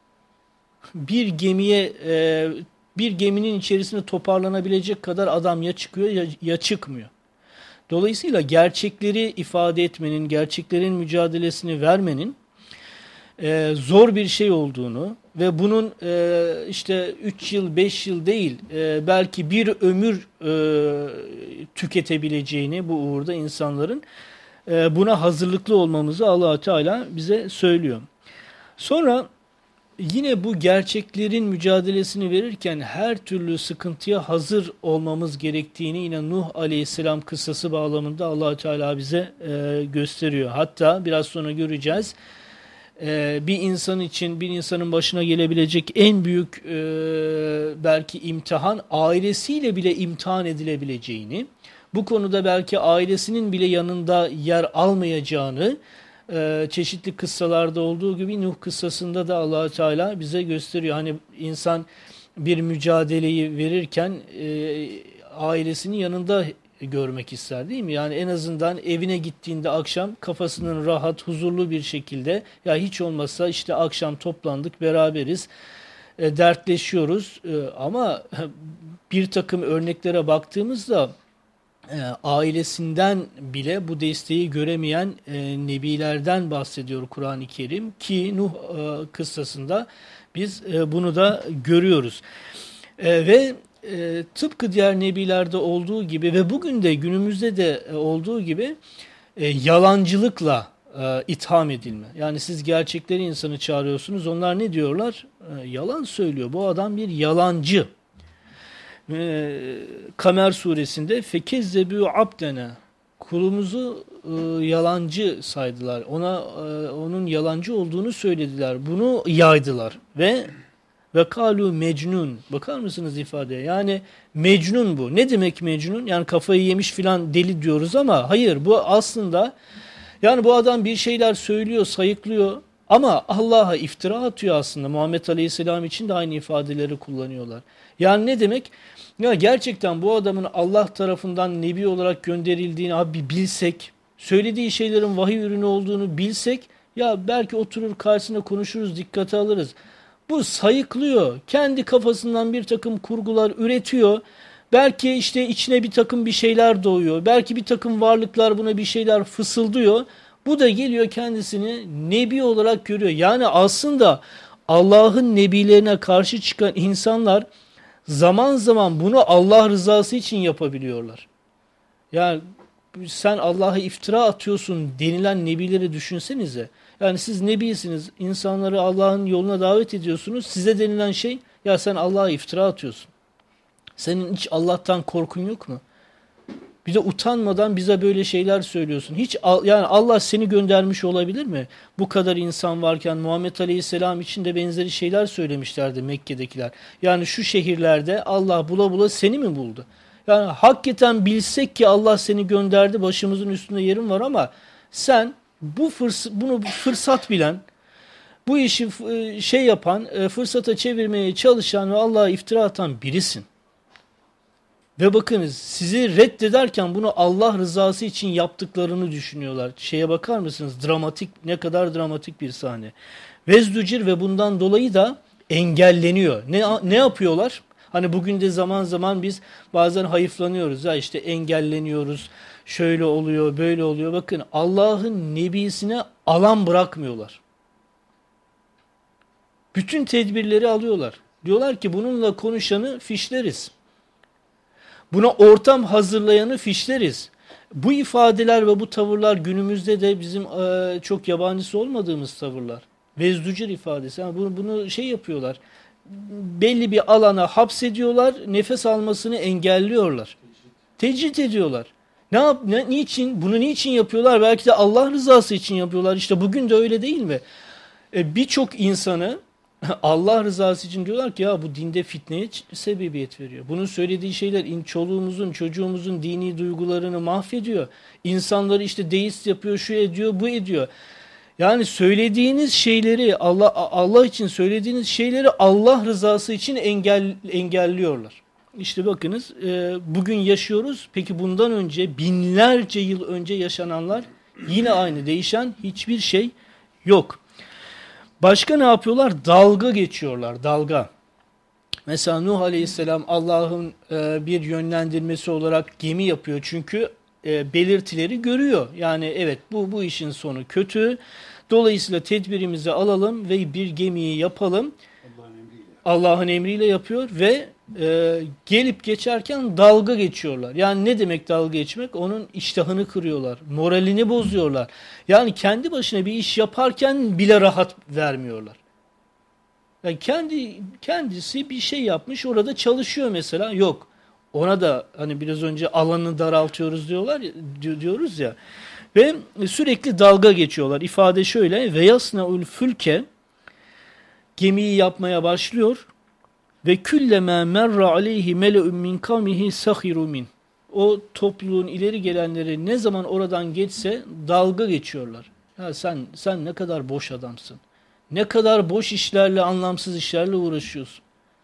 Bir gemiye e, bir geminin içerisinde toparlanabilecek kadar adam ya çıkıyor ya, ya çıkmıyor. Dolayısıyla gerçekleri ifade etmenin, gerçeklerin mücadelesini vermenin e, zor bir şey olduğunu ve bunun e, işte üç yıl, beş yıl değil, e, belki bir ömür e, tüketebileceğini bu uğurda insanların e, buna hazırlıklı olmamızı Allah Teala bize söylüyor. Sonra yine bu gerçeklerin mücadelesini verirken her türlü sıkıntıya hazır olmamız gerektiğini yine Nuh Aleyhisselam kıssası bağlamında Allah Teala bize e, gösteriyor. Hatta biraz sonra göreceğiz. E, bir insan için, bir insanın başına gelebilecek en büyük e, belki imtihan, ailesiyle bile imtihan edilebileceğini, bu konuda belki ailesinin bile yanında yer almayacağını, Ee, çeşitli kıssalarda olduğu gibi Nuh kıssasında da Allah Teala bize gösteriyor. Hani insan bir mücadeleyi verirken e, ailesini yanında görmek ister, değil mi? Yani en azından evine gittiğinde akşam kafasının rahat, huzurlu bir şekilde, ya hiç olmazsa işte akşam toplandık, beraberiz, e, dertleşiyoruz. E, ama bir takım örneklere baktığımızda E, ailesinden bile bu desteği göremeyen e, nebilerden bahsediyor Kur'an-ı Kerim ki Nuh e, kıssasında biz e, bunu da görüyoruz. E, ve e, tıpkı diğer nebilerde olduğu gibi ve bugün de günümüzde de e, olduğu gibi e, yalancılıkla e, itham edilme. Yani siz gerçekleri insanı çağırıyorsunuz, onlar ne diyorlar? E, yalan söylüyor, bu adam bir yalancı. Kamer suresinde fekezzebû abdena, kulumuzu e, yalancı saydılar. Ona e, onun yalancı olduğunu söylediler. Bunu yaydılar ve ve kalu mecnun. Bakar mısınız ifadeye? Yani mecnun bu. Ne demek mecnun? Yani kafayı yemiş filan deli diyoruz ama hayır, bu aslında yani bu adam bir şeyler söylüyor, sayıklıyor ama Allah'a iftira atıyor aslında. Muhammed Aleyhisselam için de aynı ifadeleri kullanıyorlar. Yani ne demek? Ya gerçekten bu adamın Allah tarafından nebi olarak gönderildiğini abi bilsek, söylediği şeylerin vahiy ürünü olduğunu bilsek, ya belki oturur karşısına konuşuruz, dikkate alırız. Bu sayıklıyor, kendi kafasından bir takım kurgular üretiyor. Belki işte içine bir takım bir şeyler doğuyor. Belki bir takım varlıklar buna bir şeyler fısıldıyor. Bu da geliyor kendisini nebi olarak görüyor. Yani aslında Allah'ın nebilerine karşı çıkan insanlar zaman zaman bunu Allah rızası için yapabiliyorlar. Yani sen Allah'a iftira atıyorsun denilen nebileri düşünsenize. Yani siz nebisiniz, insanları Allah'ın yoluna davet ediyorsunuz. Size denilen şey, ya sen Allah'a iftira atıyorsun. Senin hiç Allah'tan korkun yok mu? Bir de utanmadan bize böyle şeyler söylüyorsun. Hiç yani Allah seni göndermiş olabilir mi? Bu kadar insan varken Muhammed Aleyhisselam için de benzeri şeyler söylemişlerdi Mekke'dekiler. Yani şu şehirlerde Allah bula bula seni mi buldu? Yani hakikaten bilsek ki Allah seni gönderdi, başımızın üstünde yerin var ama sen bu fırs bunu fırsat bilen, bu işi şey yapan, fırsata çevirmeye çalışan ve Allah'a iftira atan birisin. Ve bakınız sizi reddederken bunu Allah rızası için yaptıklarını düşünüyorlar. Şeye bakar mısınız? Dramatik, ne kadar dramatik bir sahne. Vezdücir ve bundan dolayı da engelleniyor. Ne, ne yapıyorlar? Hani bugün de zaman zaman biz bazen hayıflanıyoruz. Ya işte engelleniyoruz, şöyle oluyor, böyle oluyor. Bakın Allah'ın nebisine alan bırakmıyorlar. Bütün tedbirleri alıyorlar. Diyorlar ki bununla konuşanı fişleriz. Buna ortam hazırlayanı fişleriz. Bu ifadeler ve bu tavırlar günümüzde de bizim e, çok yabancısı olmadığımız tavırlar. Vezdücir ifadesi. Yani bunu, bunu şey yapıyorlar. Belli bir alana hapsediyorlar, nefes almasını engelliyorlar. Tecrit ediyorlar. Ne yap, ne, niçin? Bunu niçin yapıyorlar? Belki de Allah rızası için yapıyorlar. İşte bugün de öyle değil mi? E, Birçok insanı Allah rızası için diyorlar ki ya bu dinde fitneye sebebiyet veriyor. Bunun söylediği şeyler çoluğumuzun, çocuğumuzun dini duygularını mahvediyor. İnsanları işte deist yapıyor, şu ediyor, bu ediyor. Yani söylediğiniz şeyleri Allah Allah için söylediğiniz şeyleri Allah rızası için engel engelliyorlar. İşte bakınız bugün yaşıyoruz. Peki bundan önce binlerce yıl önce yaşananlar yine aynı, değişen hiçbir şey yok. Başka ne yapıyorlar? Dalga geçiyorlar, dalga. Mesela Nuh Aleyhisselam Allah'ın e, bir yönlendirmesi olarak gemi yapıyor. Çünkü e, belirtileri görüyor. Yani evet bu bu işin sonu kötü. Dolayısıyla tedbirimizi alalım ve bir gemiyi yapalım. Allah'ın emriyle yapıyor ve e, gelip geçerken dalga geçiyorlar. Yani ne demek dalga geçmek? Onun iştahını kırıyorlar, moralini bozuyorlar. Yani kendi başına bir iş yaparken bile rahat vermiyorlar. Yani kendi kendisi bir şey yapmış, orada çalışıyor mesela. Yok. Ona da hani biraz önce alanını daraltıyoruz diyorlar diyoruz ya. Ve sürekli dalga geçiyorlar. İfade şöyle: ve yasnaul fülke, gemiyi yapmaya başlıyor ve külleme merra aleyhi mele'un min kavmihi sahiru min. O topluluğun ileri gelenleri ne zaman oradan geçse dalga geçiyorlar. Ya sen sen ne kadar boş adamsın. Ne kadar boş işlerle, anlamsız işlerle uğraşıyorsun.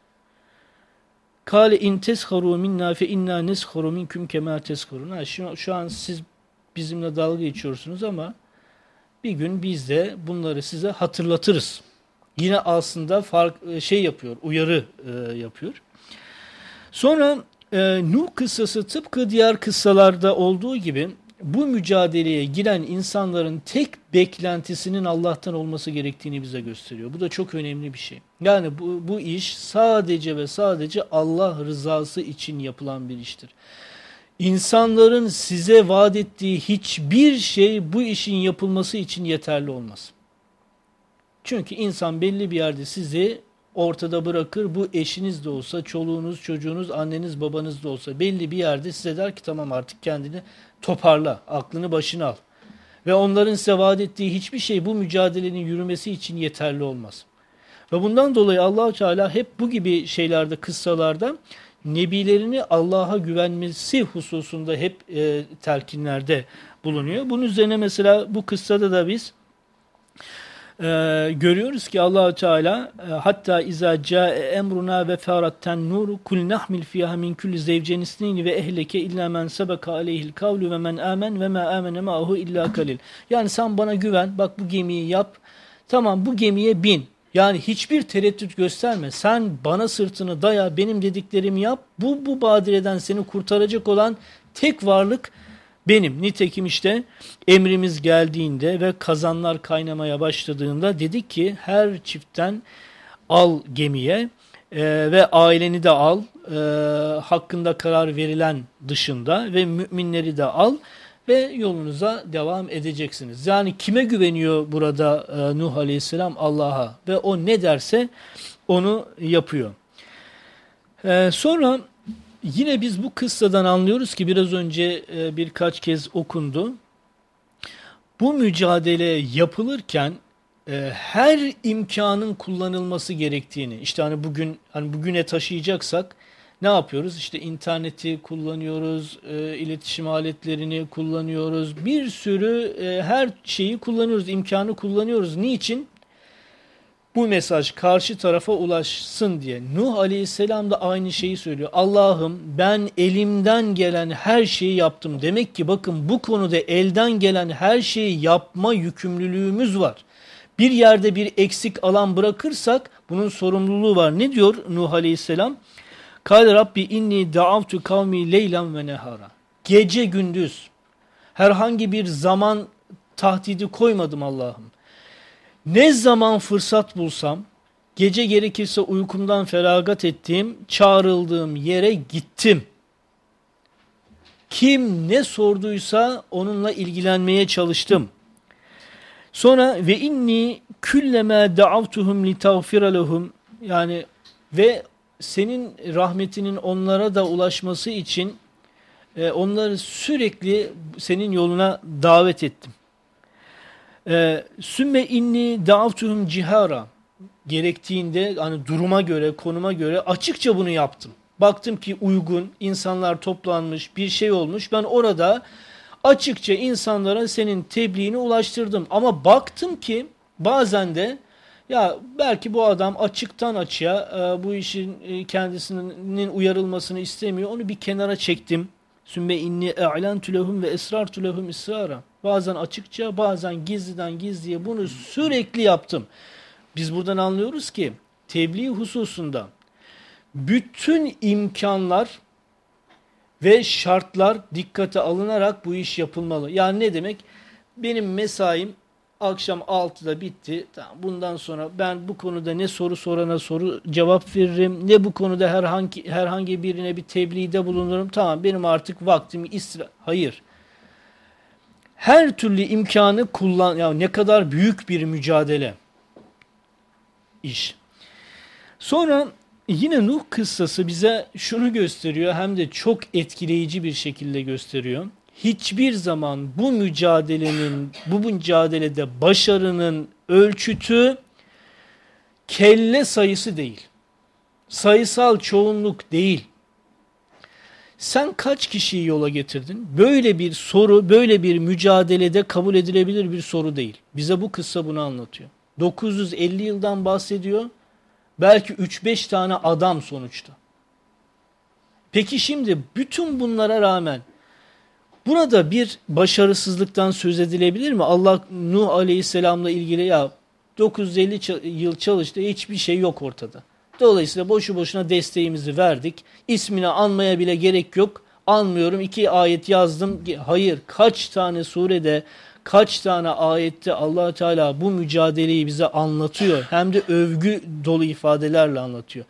Kale in tesharu minna fe inna nesharu minkum kema tesharun. Ha, şu, şu an siz bizimle dalga geçiyorsunuz ama bir gün biz de bunları size hatırlatırız. Yine aslında fark şey yapıyor, uyarı e, yapıyor. Sonra e, Nuh kıssası tıpkı diğer kıssalarda olduğu gibi bu mücadeleye giren insanların tek beklentisinin Allah'tan olması gerektiğini bize gösteriyor. Bu da çok önemli bir şey. Yani bu, bu iş sadece ve sadece Allah rızası için yapılan bir iştir. İnsanların size vaat ettiği hiçbir şey bu işin yapılması için yeterli olmaz. Çünkü insan belli bir yerde sizi ortada bırakır. Bu eşiniz de olsa, çoluğunuz, çocuğunuz, anneniz, babanız da olsa belli bir yerde size der ki tamam artık kendini toparla, aklını başına al. Ve onların size vaat ettiği hiçbir şey bu mücadelenin yürümesi için yeterli olmaz. Ve bundan dolayı Allah-u Teala hep bu gibi şeylerde, kıssalarda nebilerini Allah'a güvenmesi hususunda hep e, telkinlerde bulunuyor. Bunun üzerine mesela bu kıssada da biz Ee, görüyoruz ki Allah-u Teala hatta iza ca'e emruna ve faratten nur kul nahmil fiha min kulli zevcen isneyni ve ehleke illa men sebeka aleyhil kavlu ve men amen ve ma amene ma'hu illa kalil. Yani sen bana güven, bak bu gemiyi yap. Tamam, bu gemiye bin. Yani hiçbir tereddüt gösterme. Sen bana sırtını daya, benim dediklerimi yap. Bu bu badireden seni kurtaracak olan tek varlık benim. Nitekim işte emrimiz geldiğinde ve kazanlar kaynamaya başladığında dedik ki her çiftten al gemiye e, ve aileni de al, e, hakkında karar verilen dışında ve müminleri de al ve yolunuza devam edeceksiniz. Yani kime güveniyor burada e, Nuh Aleyhisselam? Allah'a, ve o ne derse onu yapıyor. E, sonra yine biz bu kıssadan anlıyoruz ki biraz önce e, birkaç kez okundu. Bu mücadele yapılırken e, her imkanın kullanılması gerektiğini, işte hani bugün hani bugüne taşıyacaksak ne yapıyoruz? İşte interneti kullanıyoruz, e, iletişim aletlerini kullanıyoruz, bir sürü e, her şeyi kullanıyoruz, imkanı kullanıyoruz. Niçin? Bu mesaj karşı tarafa ulaşsın diye. Nuh Aleyhisselam da aynı şeyi söylüyor. Allah'ım ben elimden gelen her şeyi yaptım. Demek ki bakın bu konuda elden gelen her şeyi yapma yükümlülüğümüz var. Bir yerde bir eksik alan bırakırsak bunun sorumluluğu var. Ne diyor Nuh Aleyhisselam? Kâle Rabbi inni da'avtu kavmi leylan ve nehara. Gece gündüz. Herhangi bir zaman tahdidi koymadım Allah'ım. Ne zaman fırsat bulsam, gece gerekirse uykumdan feragat ettiğim, çağrıldığım yere gittim. Kim ne sorduysa onunla ilgilenmeye çalıştım. Sonra ve inni külleme da'avtuhum li tağfira lehum, yani ve senin rahmetinin onlara da ulaşması için e, onları sürekli senin yoluna davet ettim. Sümme inni da'avtuhum cihara, gerektiğinde hani duruma göre, konuma göre açıkça bunu yaptım. Baktım ki uygun, insanlar toplanmış, bir şey olmuş. Ben orada açıkça insanlara senin tebliğini ulaştırdım. Ama baktım ki bazen de ya belki bu adam açıktan açığa e, bu işin e, kendisinin uyarılmasını istemiyor. Onu bir kenara çektim. Sümme inni e'lentu lehum ve esrartu lehum israra. Bazen açıkça, bazen gizliden gizliye bunu sürekli yaptım. Biz buradan anlıyoruz ki tebliğ hususunda bütün imkanlar Ve şartlar dikkate alınarak bu iş yapılmalı. Yani ne demek? Benim mesaim akşam altıda bitti. Tamam, bundan sonra ben bu konuda ne soru sorana soru cevap veririm, ne bu konuda herhangi herhangi birine bir tebliğde bulunurum. Tamam, benim artık vaktim istra... Hayır. Her türlü imkanı kullan... Ya ne kadar büyük bir mücadele iş. Sonra yine Nuh kıssası bize şunu gösteriyor, hem de çok etkileyici bir şekilde gösteriyor. Hiçbir zaman bu mücadelenin, bu mücadelede başarının ölçütü kelle sayısı değil. Sayısal çoğunluk değil. Sen kaç kişiyi yola getirdin? Böyle bir soru, böyle bir mücadelede kabul edilebilir bir soru değil. Bize bu kıssa bunu anlatıyor. dokuz yüz elli yıldan bahsediyor. Belki üç beş tane adam sonuçta. Peki şimdi bütün bunlara rağmen burada bir başarısızlıktan söz edilebilir mi? Allah Nuh Aleyhisselam'la ilgili ya dokuz yüz elli yıl çalıştı, hiçbir şey yok ortada. Dolayısıyla boşu boşuna desteğimizi verdik. İsmini anmaya bile gerek yok. Anmıyorum, iki ayet yazdım. Hayır, kaç tane surede, kaç tane ayette Allah Teala bu mücadeleyi bize anlatıyor. Hem de övgü dolu ifadelerle anlatıyor.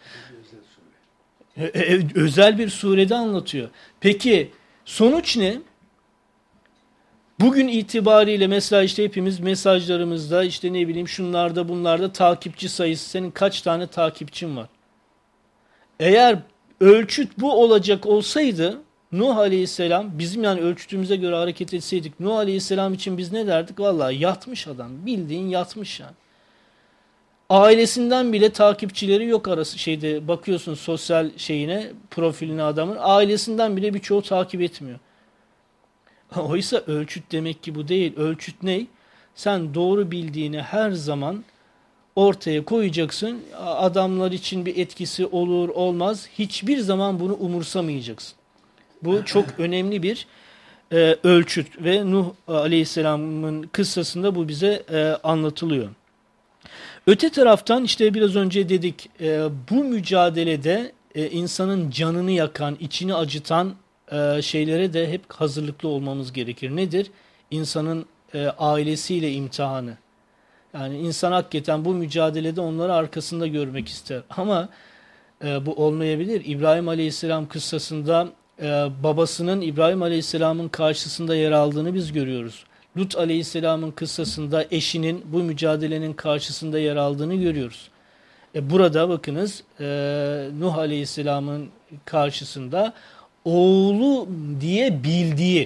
Özel bir surede anlatıyor. Peki sonuç ne? Bugün itibariyle mesela işte hepimiz mesajlarımızda işte ne bileyim şunlarda bunlarda takipçi sayısı, senin kaç tane takipçin var? Eğer ölçüt bu olacak olsaydı Nuh Aleyhisselam, bizim yani ölçütümüze göre hareket etseydik Nuh Aleyhisselam için biz ne derdik? Vallahi yatmış adam, bildiğin yatmış yani. Ailesinden bile takipçileri yok, arası şeyde bakıyorsun sosyal şeyine, profiline adamın, ailesinden bile birçoğu takip etmiyor. Oysa ölçüt demek ki bu değil. Ölçüt ne? Sen doğru bildiğini her zaman ortaya koyacaksın. Adamlar için bir etkisi olur olmaz. Hiçbir zaman bunu umursamayacaksın. Bu çok önemli bir e, ölçüt ve Nuh Aleyhisselam'ın kıssasında bu bize e, anlatılıyor. Öte taraftan işte biraz önce dedik, e, bu mücadelede e, insanın canını yakan, içini acıtan e, şeylere de hep hazırlıklı olmamız gerekir. Nedir? İnsanın e, ailesiyle imtihanı. Yani insan hakikaten bu mücadelede onları arkasında görmek ister. Ama e, bu olmayabilir. İbrahim Aleyhisselam kıssasında e, babasının İbrahim Aleyhisselam'ın karşısında yer aldığını biz görüyoruz. Lut Aleyhisselam'ın kıssasında eşinin bu mücadelenin karşısında yer aldığını görüyoruz. E burada bakınız e, Nuh Aleyhisselam'ın karşısında oğlu diye bildiği,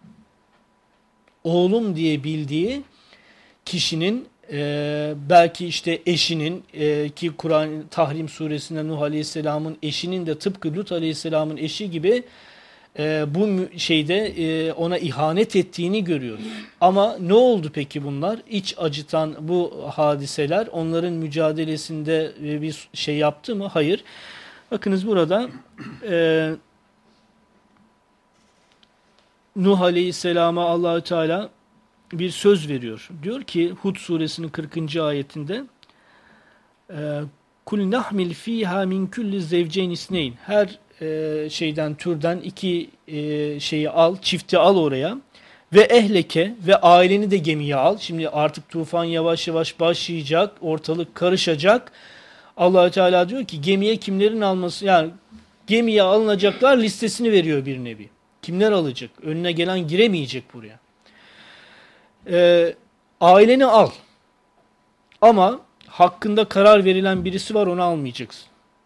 oğlum diye bildiği kişinin e, belki işte eşinin e, ki Kur'an Tahrim suresinde Nuh Aleyhisselam'ın eşinin de tıpkı Lut Aleyhisselam'ın eşi gibi e, bu şeyde e, ona ihanet ettiğini görüyoruz. Ama ne oldu peki bunlar? İç acıtan bu hadiseler onların mücadelesinde bir şey yaptı mı? Hayır. Bakınız burada e, Nuh Aleyhisselam'a Allah-u Teala bir söz veriyor. Diyor ki Hud suresinin kırkıncı ayetinde kul nahmil fiha min kulli zevceyn isneyn, her e, şeyden türden iki e, şeyi al, çifti al oraya ve ehleke ve aileni de gemiye al. Şimdi artık tufan yavaş yavaş başlayacak, ortalık karışacak. Allah Teala diyor ki gemiye kimlerin alması, yani gemiye alınacaklar listesini veriyor bir nevi. Kimler alacak? Önüne gelen giremeyecek buraya. Ee, aileni al. Ama hakkında karar verilen birisi var, onu almayacaksın.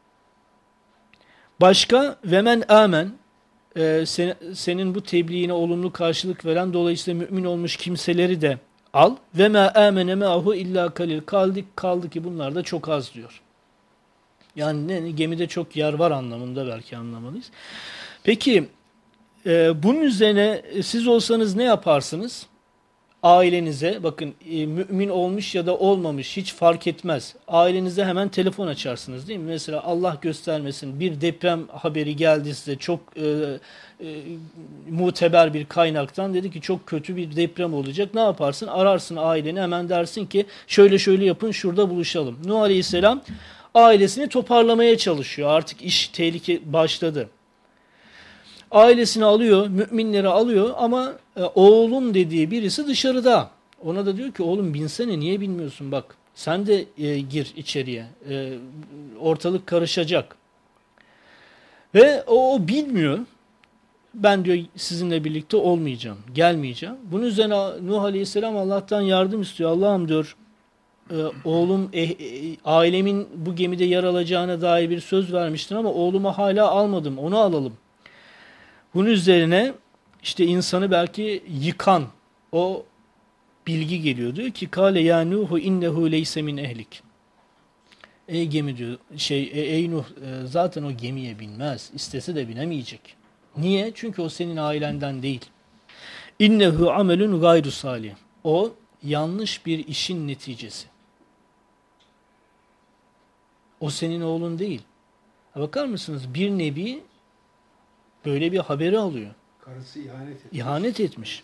Başka vemen amen, e, sen, senin bu tebliğine olumlu karşılık veren, dolayısıyla mümin olmuş kimseleri de al. Ve ma amene ma'hu illa kalil, kaldı, kaldı ki bunlar da çok az diyor. Yani ne, gemide çok yer var anlamında belki anlamalıyız. Peki e, bunun üzerine siz olsanız ne yaparsınız? Ailenize, bakın e, mümin olmuş ya da olmamış hiç fark etmez. Ailenize hemen telefon açarsınız değil mi? Mesela Allah göstermesin bir deprem haberi geldi size çok e, e, muteber bir kaynaktan, dedi ki çok kötü bir deprem olacak. Ne yaparsın? Ararsın aileni, hemen dersin ki şöyle şöyle yapın, şurada buluşalım. Nuh Aleyhisselam ailesini toparlamaya çalışıyor. Artık iş tehlike başladı. Ailesini alıyor, müminleri alıyor ama e, oğlum dediği birisi dışarıda. Ona da diyor ki oğlum binsene, niye bilmiyorsun, bak sen de e, gir içeriye, e, ortalık karışacak. Ve o, o bilmiyor. Ben diyor sizinle birlikte olmayacağım, gelmeyeceğim. Bunun üzerine Nuh Aleyhisselam Allah'tan yardım istiyor. Allah'ım diyor, e, oğlum e, e, ailemin bu gemide yer alacağına dair bir söz vermiştin ama oğlumu hala almadım, onu alalım. Bunun üzerine işte insanı belki yıkan o bilgi geliyor. Diyor ki kâle ya Nuhu innehu leyse min ehlik. Ey gemi diyor, şey ey Nuh, e, zaten o gemiye binmez. İstese de binemeyecek. Niye? Çünkü o senin ailenden değil. İnnehu amelun gayru salih. O yanlış bir işin neticesi. O senin oğlun değil. Bakar mısınız? Bir nebi böyle bir haberi alıyor. Karısı ihanet etmiş. İhanet etmiş.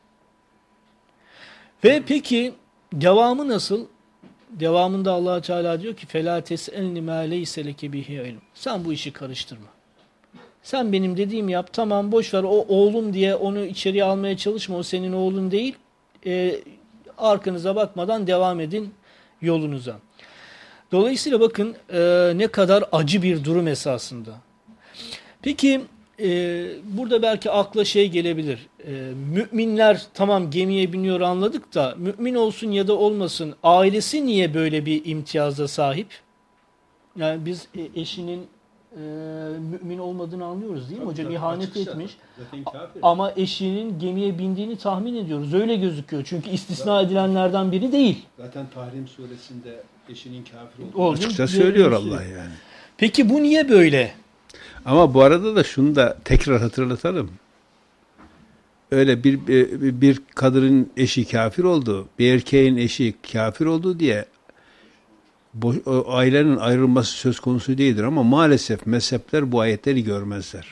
Ve peki devamı nasıl? Devamında Allah Teala diyor ki فَلَا تَسْأَلْنِ مَا لَيْسَ لَكَ بِهِ عِلْمٍ. Sen bu işi karıştırma. Sen benim dediğimi yap, tamam, boş ver, o oğlum diye onu içeriye almaya çalışma, o senin oğlun değil. E, arkanıza bakmadan devam edin yolunuza. Dolayısıyla bakın e, ne kadar acı bir durum esasında. Peki e, burada belki akla şey gelebilir. E, müminler tamam gemiye biniyor anladık da mümin olsun ya da olmasın ailesi niye böyle bir imtiyaza sahip? Yani biz e, eşinin e, mümin olmadığını anlıyoruz değil mi hocam? Tabii, İhanet açıkça, etmiş. zaten kafir. Ama eşinin gemiye bindiğini tahmin ediyoruz. Öyle gözüküyor. Çünkü istisna edilenlerden biri değil. Zaten Tahrim suresinde eşinin kafir olduğunu Olduğunu açıkça söylüyor görüyoruz. Allah yani. Peki bu niye böyle? Ama bu arada da şunu da tekrar hatırlatalım. Öyle bir, bir, bir kadının eşi kafir oldu, bir erkeğin eşi kafir oldu diye bu, o ailenin ayrılması söz konusu değildir ama maalesef mezhepler bu ayetleri görmezler.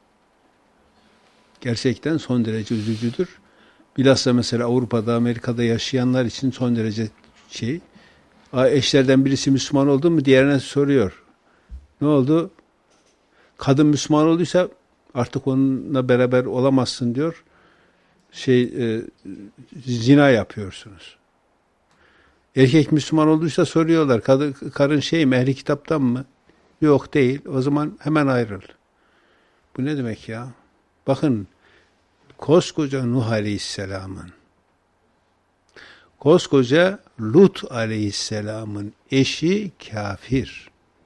Gerçekten son derece üzücüdür. Bilhassa mesela Avrupa'da, Amerika'da yaşayanlar için son derece şey, eşlerden birisi Müslüman oldu mu diğerine soruyor. Ne oldu? Kadın Müslüman olduysa artık onunla beraber olamazsın diyor. Şey e, zina yapıyorsunuz. Erkek Müslüman olduysa soruyorlar. Kadın, karın şey mi, ehli kitaptan mı? Yok değil. O zaman hemen ayrıl. Bu ne demek ya? Bakın koskoca Nuh Aleyhisselam'ın, koskoca Lut Aleyhisselam'ın eşi kafir.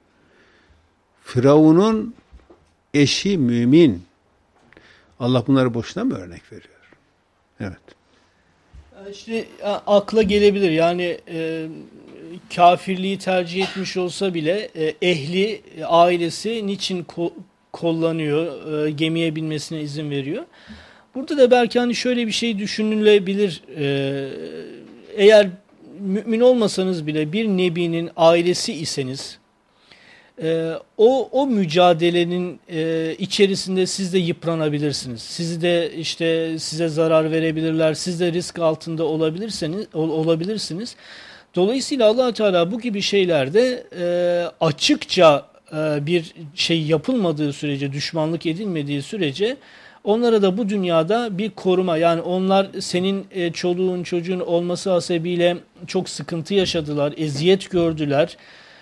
Firavun'un eşi mümin. Allah bunları boşuna mı örnek veriyor? Evet. İşte akla gelebilir. Yani e, kafirliği tercih etmiş olsa bile e, ehli, e, ailesi niçin ko kollanıyor, e, gemiye binmesine izin veriyor. Burada da belki hani şöyle bir şey düşünülebilir. E, eğer mümin olmasanız bile bir nebinin ailesi iseniz, Ee, o o mücadelenin e, içerisinde siz de yıpranabilirsiniz. Sizi de işte size zarar verebilirler. Siz de risk altında olabilirsiniz. Ol, olabilirsiniz. Dolayısıyla Allah Teala bu gibi şeylerde e, açıkça e, bir şey yapılmadığı sürece, düşmanlık edilmediği sürece onlara da bu dünyada bir koruma, yani onlar senin e, çoluğun çocuğun olması hasebiyle çok sıkıntı yaşadılar, eziyet gördüler.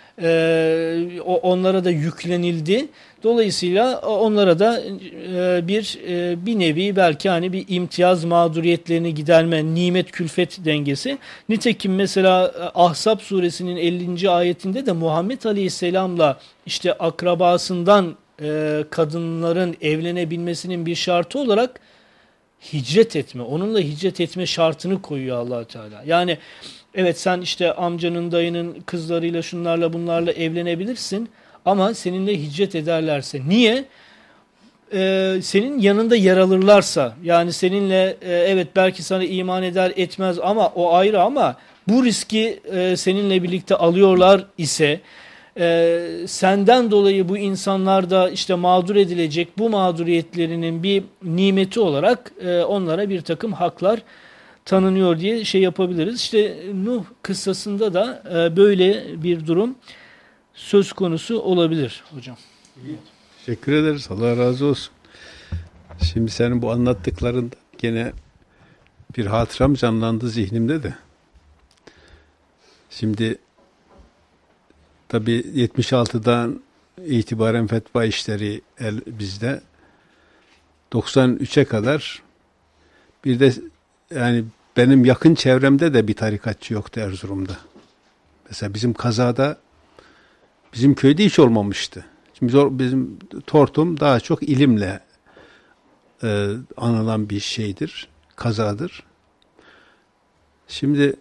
Ee, onlara da yüklenildi. Dolayısıyla onlara da e, bir e, bir nevi belki hani bir imtiyaz mağduriyetlerini giderme, nimet külfet dengesi. Nitekim mesela Ahzab suresinin ellinci ayetinde de Muhammed Aleyhisselam'la işte akrabasından e, kadınların evlenebilmesinin bir şartı olarak hicret etme, onunla hicret etme şartını koyuyor Allah Teala. Yani evet sen işte amcanın, dayının kızlarıyla, şunlarla bunlarla evlenebilirsin ama seninle hicret ederlerse. Niye? Ee, senin yanında yer alırlarsa, yani seninle e, evet belki sana iman eder etmez ama o ayrı, ama bu riski e, seninle birlikte alıyorlar ise e, senden dolayı bu insanlar da işte mağdur edilecek, bu mağduriyetlerinin bir nimeti olarak e, onlara bir takım haklar tanınıyor diye şey yapabiliriz. İşte Nuh kıssasında da e, böyle bir durum söz konusu olabilir hocam. Teşekkür ederiz. Allah razı olsun. Şimdi senin bu anlattıklarında gene bir hatıram canlandı zihnimde de. Şimdi tabii yetmiş altıdan itibaren fetva işleri el, bizde. doksan üçe kadar bir de yani benim yakın çevremde de bir tarikatçı yoktu Erzurum'da. Mesela bizim kazada bizim köyde hiç olmamıştı. Şimdi bizim tortum daha çok ilimle e, anılan bir şeydir, kazadır. Şimdi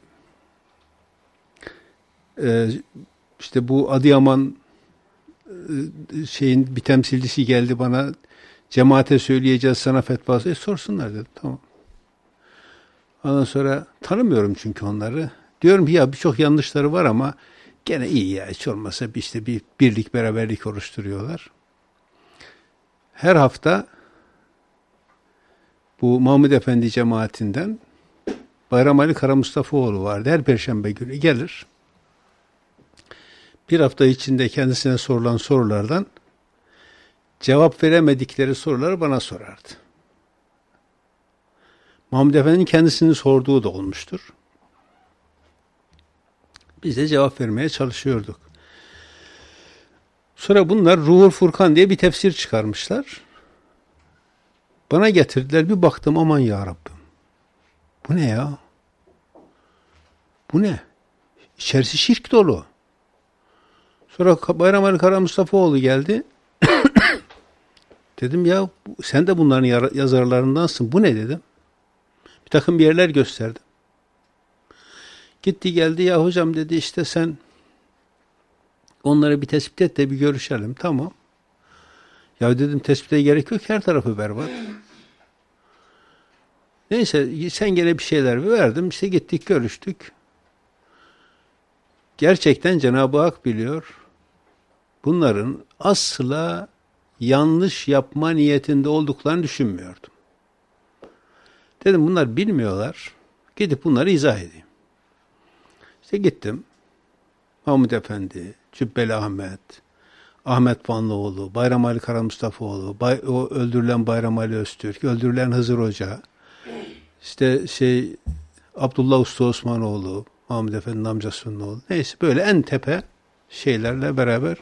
e, işte bu Adıyaman e, şeyin bir temsilcisi geldi bana, cemaate söyleyeceğiz sana fetvası. E, sorsunlar dedim, tamam. Ondan sonra tanımıyorum çünkü onları. Diyorum ki ya birçok yanlışları var ama gene iyi ya, hiç olmasa bir işte bir birlik beraberlik oluşturuyorlar. Her hafta bu Mahmud Efendi cemaatinden Bayram Ali Kara Mustafaoğlu vardı. Her perşembe günü gelir. Bir hafta içinde kendisine sorulan sorulardan cevap veremedikleri soruları bana sorardı. Mahmud Efendi'nin kendisini sorduğu da olmuştur. Biz de cevap vermeye çalışıyorduk. Sonra bunlar Ruhul Furkan diye bir tefsir çıkarmışlar. Bana getirdiler, bir baktım, aman ya Rabbim. Bu ne ya? Bu ne? İçerisi şirk dolu. Sonra Bayram Ali Kara Mustafaoğlu geldi. Dedim ya sen de bunların yazarlarındansın. Bu ne dedim. Bir takım bir yerler gösterdim. Gitti geldi, ya hocam dedi, işte sen onları bir tespit et de bir görüşelim. Tamam. Ya dedim tespite gerek yok, her tarafı berbat. Neyse sen gene bir şeyler verdim. İşte gittik görüştük. Gerçekten Cenab-ı Hak biliyor. Bunların asla yanlış yapma niyetinde olduklarını düşünmüyordum. Dedim bunlar bilmiyorlar. Gidip bunları izah edeyim. İşte gittim. Mahmud Efendi, Cübbeli Ahmet, Ahmet Vanlıoğlu, Bayram Ali Kara Mustafaoğlu, Bay, o öldürülen Bayram Ali Öztürk, öldürülen Hızır Hoca, işte şey Abdullah Usta Osmanoğlu, Mahmud Efendi'nin amcasının oğlu. Neyse böyle en tepe şeylerle beraber.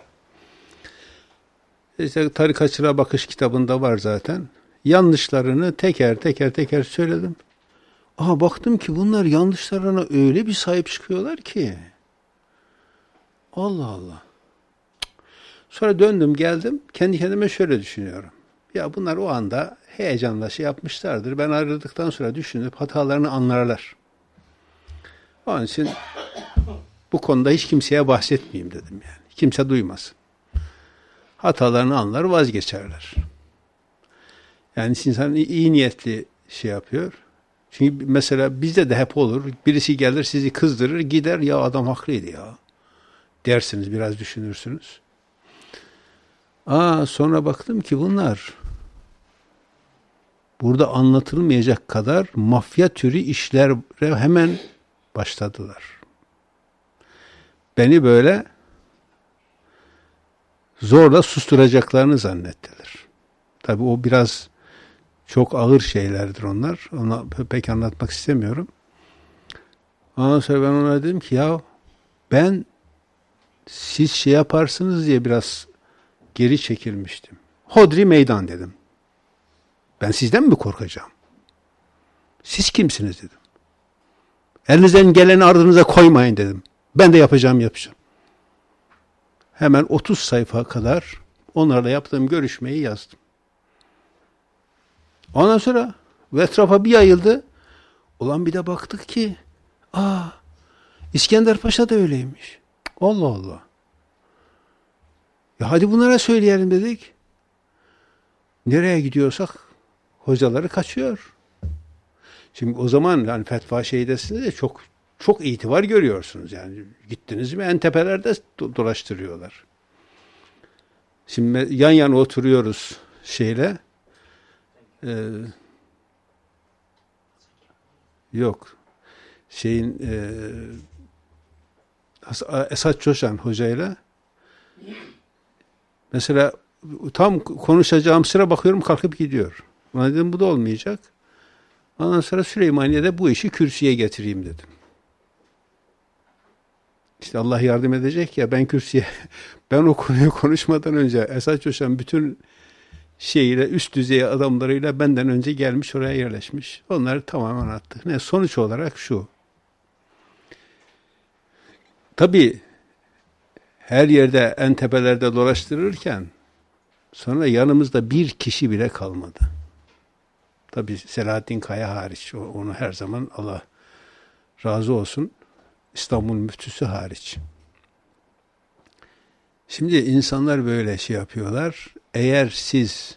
İşte Tarikatçılığa Bakış kitabında var zaten. Yanlışlarını teker teker teker söyledim. Aha baktım ki bunlar yanlışlarına öyle bir sahip çıkıyorlar ki. Allah Allah. Sonra döndüm geldim. Kendi kendime şöyle düşünüyorum. Ya bunlar o anda heyecanla şey yapmışlardır. Ben ayrıldıktan sonra düşünüp hatalarını anlarlar. Onun için bu konuda hiç kimseye bahsetmeyeyim dedim yani. Kimse duymasın. Hatalarını anlar, vazgeçerler. Yani insan iyi niyetli şey yapıyor. Çünkü mesela bizde de hep olur. Birisi gelir sizi kızdırır, gider, ya adam haklıydı ya dersiniz, biraz düşünürsünüz. Aa, sonra baktım ki bunlar burada anlatılmayacak kadar mafya türü işlere hemen başladılar. Beni böyle zorla susturacaklarını zannettiler. Tabii o biraz çok ağır şeylerdir onlar. Onu pek anlatmak istemiyorum. Ondan sonra ben ona dedim ki ya ben siz şey yaparsınız diye biraz geri çekilmiştim. Hodri meydan dedim. Ben sizden mi korkacağım? Siz kimsiniz dedim. Elinizden geleni ardınıza koymayın dedim. Ben de yapacağım yapacağım. Hemen otuz sayfa kadar onlarla yaptığım görüşmeyi yazdım. Ondan sonra etrafa bir yayıldı. Ulan bir de baktık ki aa, İskender Paşa da öyleymiş. Allah Allah. Ya hadi bunlara söyleyelim dedik. Nereye gidiyorsak hocaları kaçıyor. Şimdi o zaman yani fetva şeydesinde de çok çok itibar görüyorsunuz yani. Gittiniz mi en tepelerde dolaştırıyorlar. Şimdi yan yana oturuyoruz şeyle. Ee, yok. Şeyin e, Esat Coşan hocayla mesela tam konuşacağım sıra bakıyorum kalkıp gidiyor. Ona dedim bu da olmayacak. Ondan sonra Süleymaniye'de bu işi kürsüye getireyim dedim. İşte Allah yardım edecek ya, ben kürsüye, ben o konuyu konuşmadan önce Esad Coşan bütün şeyiyle, üst düzey adamlarıyla benden önce gelmiş, oraya yerleşmiş. Onları tamamen attık. Ne? Sonuç olarak şu. Tabii her yerde en tepelerde dolaştırırken sonra yanımızda bir kişi bile kalmadı. Tabii Selahattin Kaya hariç. Onu her zaman Allah razı olsun. İstanbul müftüsü hariç. Şimdi insanlar böyle şey yapıyorlar. Eğer siz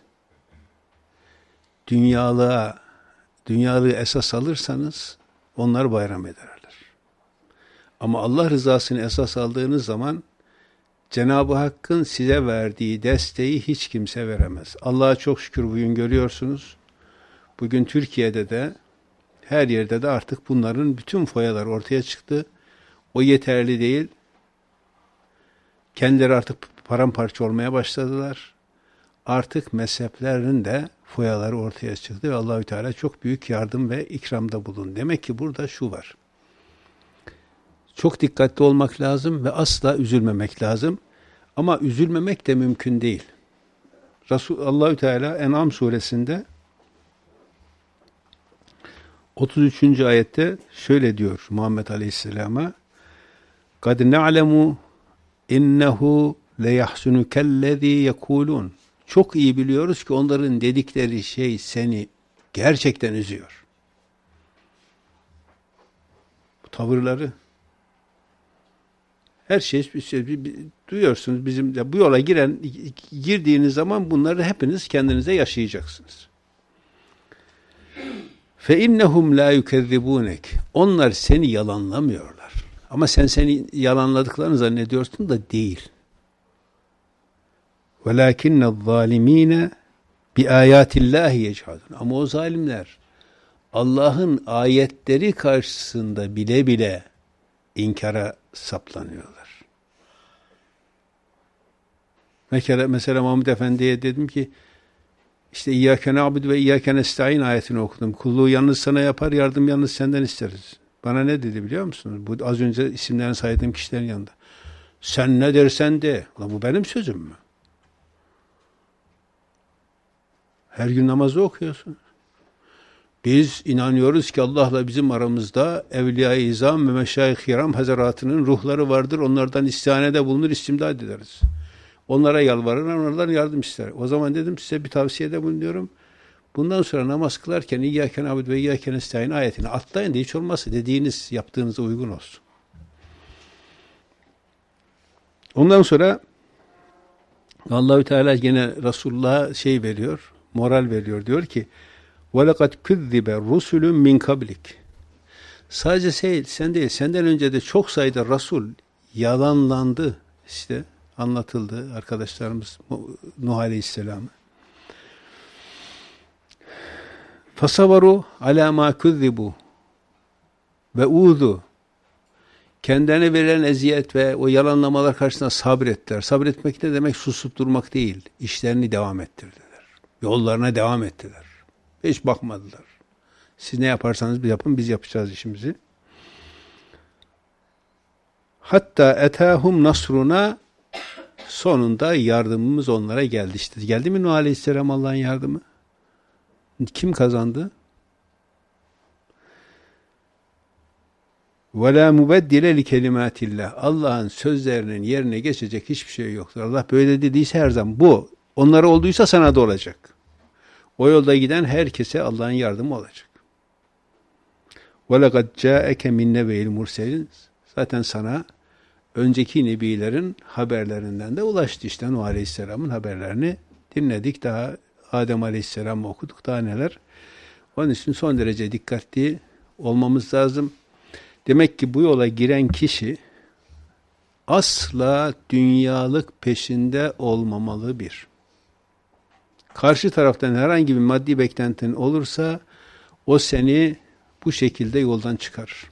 dünyalığa, dünyalığı esas alırsanız onlar bayram ederler. Ama Allah rızasını esas aldığınız zaman Cenab-ı Hakk'ın size verdiği desteği hiç kimse veremez. Allah'a çok şükür bugün görüyorsunuz. Bugün Türkiye'de de her yerde de artık bunların bütün foyalar ortaya çıktı. O yeterli değil. Kendileri artık paramparça olmaya başladılar. Artık mezheplerin de foyaları ortaya çıktı ve Allahü Teala çok büyük yardım ve ikramda bulundu. Demek ki burada şu var. Çok dikkatli olmak lazım ve asla üzülmemek lazım. Ama üzülmemek de mümkün değil. Resul Allahü Teala En'am suresinde otuz üçüncü ayette şöyle diyor Muhammed Aleyhisselam'a: "Kad na'lemu innehu leyahsunukellezî yekulûn." Çok iyi biliyoruz ki onların dedikleri şey seni gerçekten üzüyor. Bu tavırları, her şey, bir şey bir, bir, duyuyorsunuz. Bizim de bu yola giren girdiğiniz zaman bunları hepiniz kendinize yaşayacaksınız. Fe innehum la yukezzibunek. Onlar seni yalanlamıyorlar. Ama sen seni yalanladıklarını zannediyorsun da değil. Velakinnez zalimine bi ayatillahi yechadun. Ama o zalimler Allah'ın ayetleri karşısında bile bile inkara saplanıyorlar. Mesela, mesela Mahmud Efendi'ye dedim ki işte İyyâke na'budu ve İyyâke nestaîn ayetini okudum. Kulluğu yalnız sana yapar, yardım yalnız senden isteriz. Bana ne dedi biliyor musunuz? Bu az önce isimlerini saydığım kişilerin yanında. Sen ne dersen de. Ulan bu benim sözüm mü? Her gün namazı okuyorsun. Biz inanıyoruz ki Allah'la bizim aramızda Evliya-i İzam ve Meşâih-i Kiram Hazretlerinin ruhları vardır. Onlardan istihanede bulunur, istimdad ederiz. Onlara yalvarırlar, onlardan yardım ister. O zaman dedim size bir tavsiyede bulunuyorum. Bundan sonra namaz kılarken İyyâke na'budu ve İyyâke nestaîn ayetini atlayın da hiç olmazsa dediğiniz, yaptığınıza uygun olsun. Ondan sonra Allahü Teala yine Resulullah'a şey veriyor, moral veriyor. Diyor ki: وَلَقَدْ كُذِّبَ رُسُلٌ مِنْ قَبْلِكَ. Sadece şey, sen değil, senden önce de çok sayıda Resul yalanlandı. İşte anlatıldı arkadaşlarımız Nuh Aleyhisselam'a. فَصَبَرُوا عَلَى مَا كُذِّبُوا وَاُوذُوا. Kendilerine verilen eziyet ve o yalanlamalar karşısında sabrettiler. Sabretmek ne demek? Susup durmak değil. İşlerini devam ettirdiler. Yollarına devam ettiler. Hiç bakmadılar. Siz ne yaparsanız yapın, biz yapacağız işimizi. Hatta etahum nasruna, sonunda yardımımız onlara geldi. İşte geldi mi Nuh Aleyhisselam Allah'ın yardımı? Kim kazandı? وَلَا مُبَدِّلَ لِكَلِمَاتِ اللّٰهِ. Allah'ın sözlerinin yerine geçecek hiçbir şey yoktur. Allah böyle dediyse her zaman bu. Onlara olduysa sana da olacak. O yolda giden herkese Allah'ın yardımı olacak. وَلَقَدْ جَاءَكَ مِنْ نَبَيِ الْمُرْسَلِينَ. Zaten sana önceki nebilerin haberlerinden de ulaştı. İşte Nuh Aleyhisselam'ın haberlerini dinledik. Daha Adem Aleyhisselam'ı okuduk. Daha neler. Onun için son derece dikkatli olmamız lazım. Demek ki bu yola giren kişi asla dünyalık peşinde olmamalı bir. Karşı taraftan herhangi bir maddi beklentin olursa o seni bu şekilde yoldan çıkarır.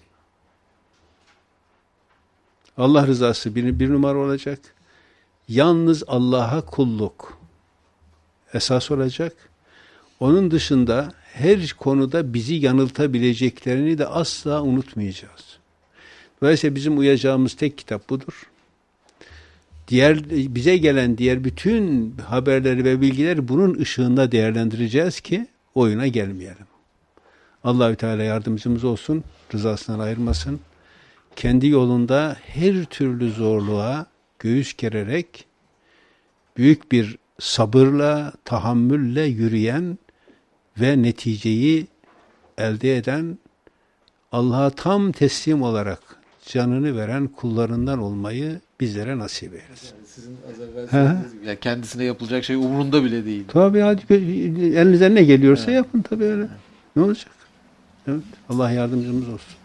Allah rızası bir, bir numara olacak. Yalnız Allah'a kulluk esas olacak. Onun dışında her konuda bizi yanıltabileceklerini de asla unutmayacağız. Dolayısıyla bizim uyacağımız tek kitap budur. Diğer bize gelen diğer bütün haberleri ve bilgileri bunun ışığında değerlendireceğiz ki oyuna gelmeyelim. Allahü Teala yardımcımız olsun, rızasından ayırmasın. Kendi yolunda her türlü zorluğa göğüs gererek büyük bir sabırla, tahammülle yürüyen ve neticeyi elde eden, Allah'a tam teslim olarak canını veren kullarından olmayı bizlere nasip eylesin. Yani sizin az evvel söylediğiniz gibi, yani kendisine yapılacak şey umurunda bile değil. Tabii, hadi elinizden ne geliyorsa evet. Yapın tabii öyle. Evet. Ne olacak? Evet. Allah yardımcımız olsun.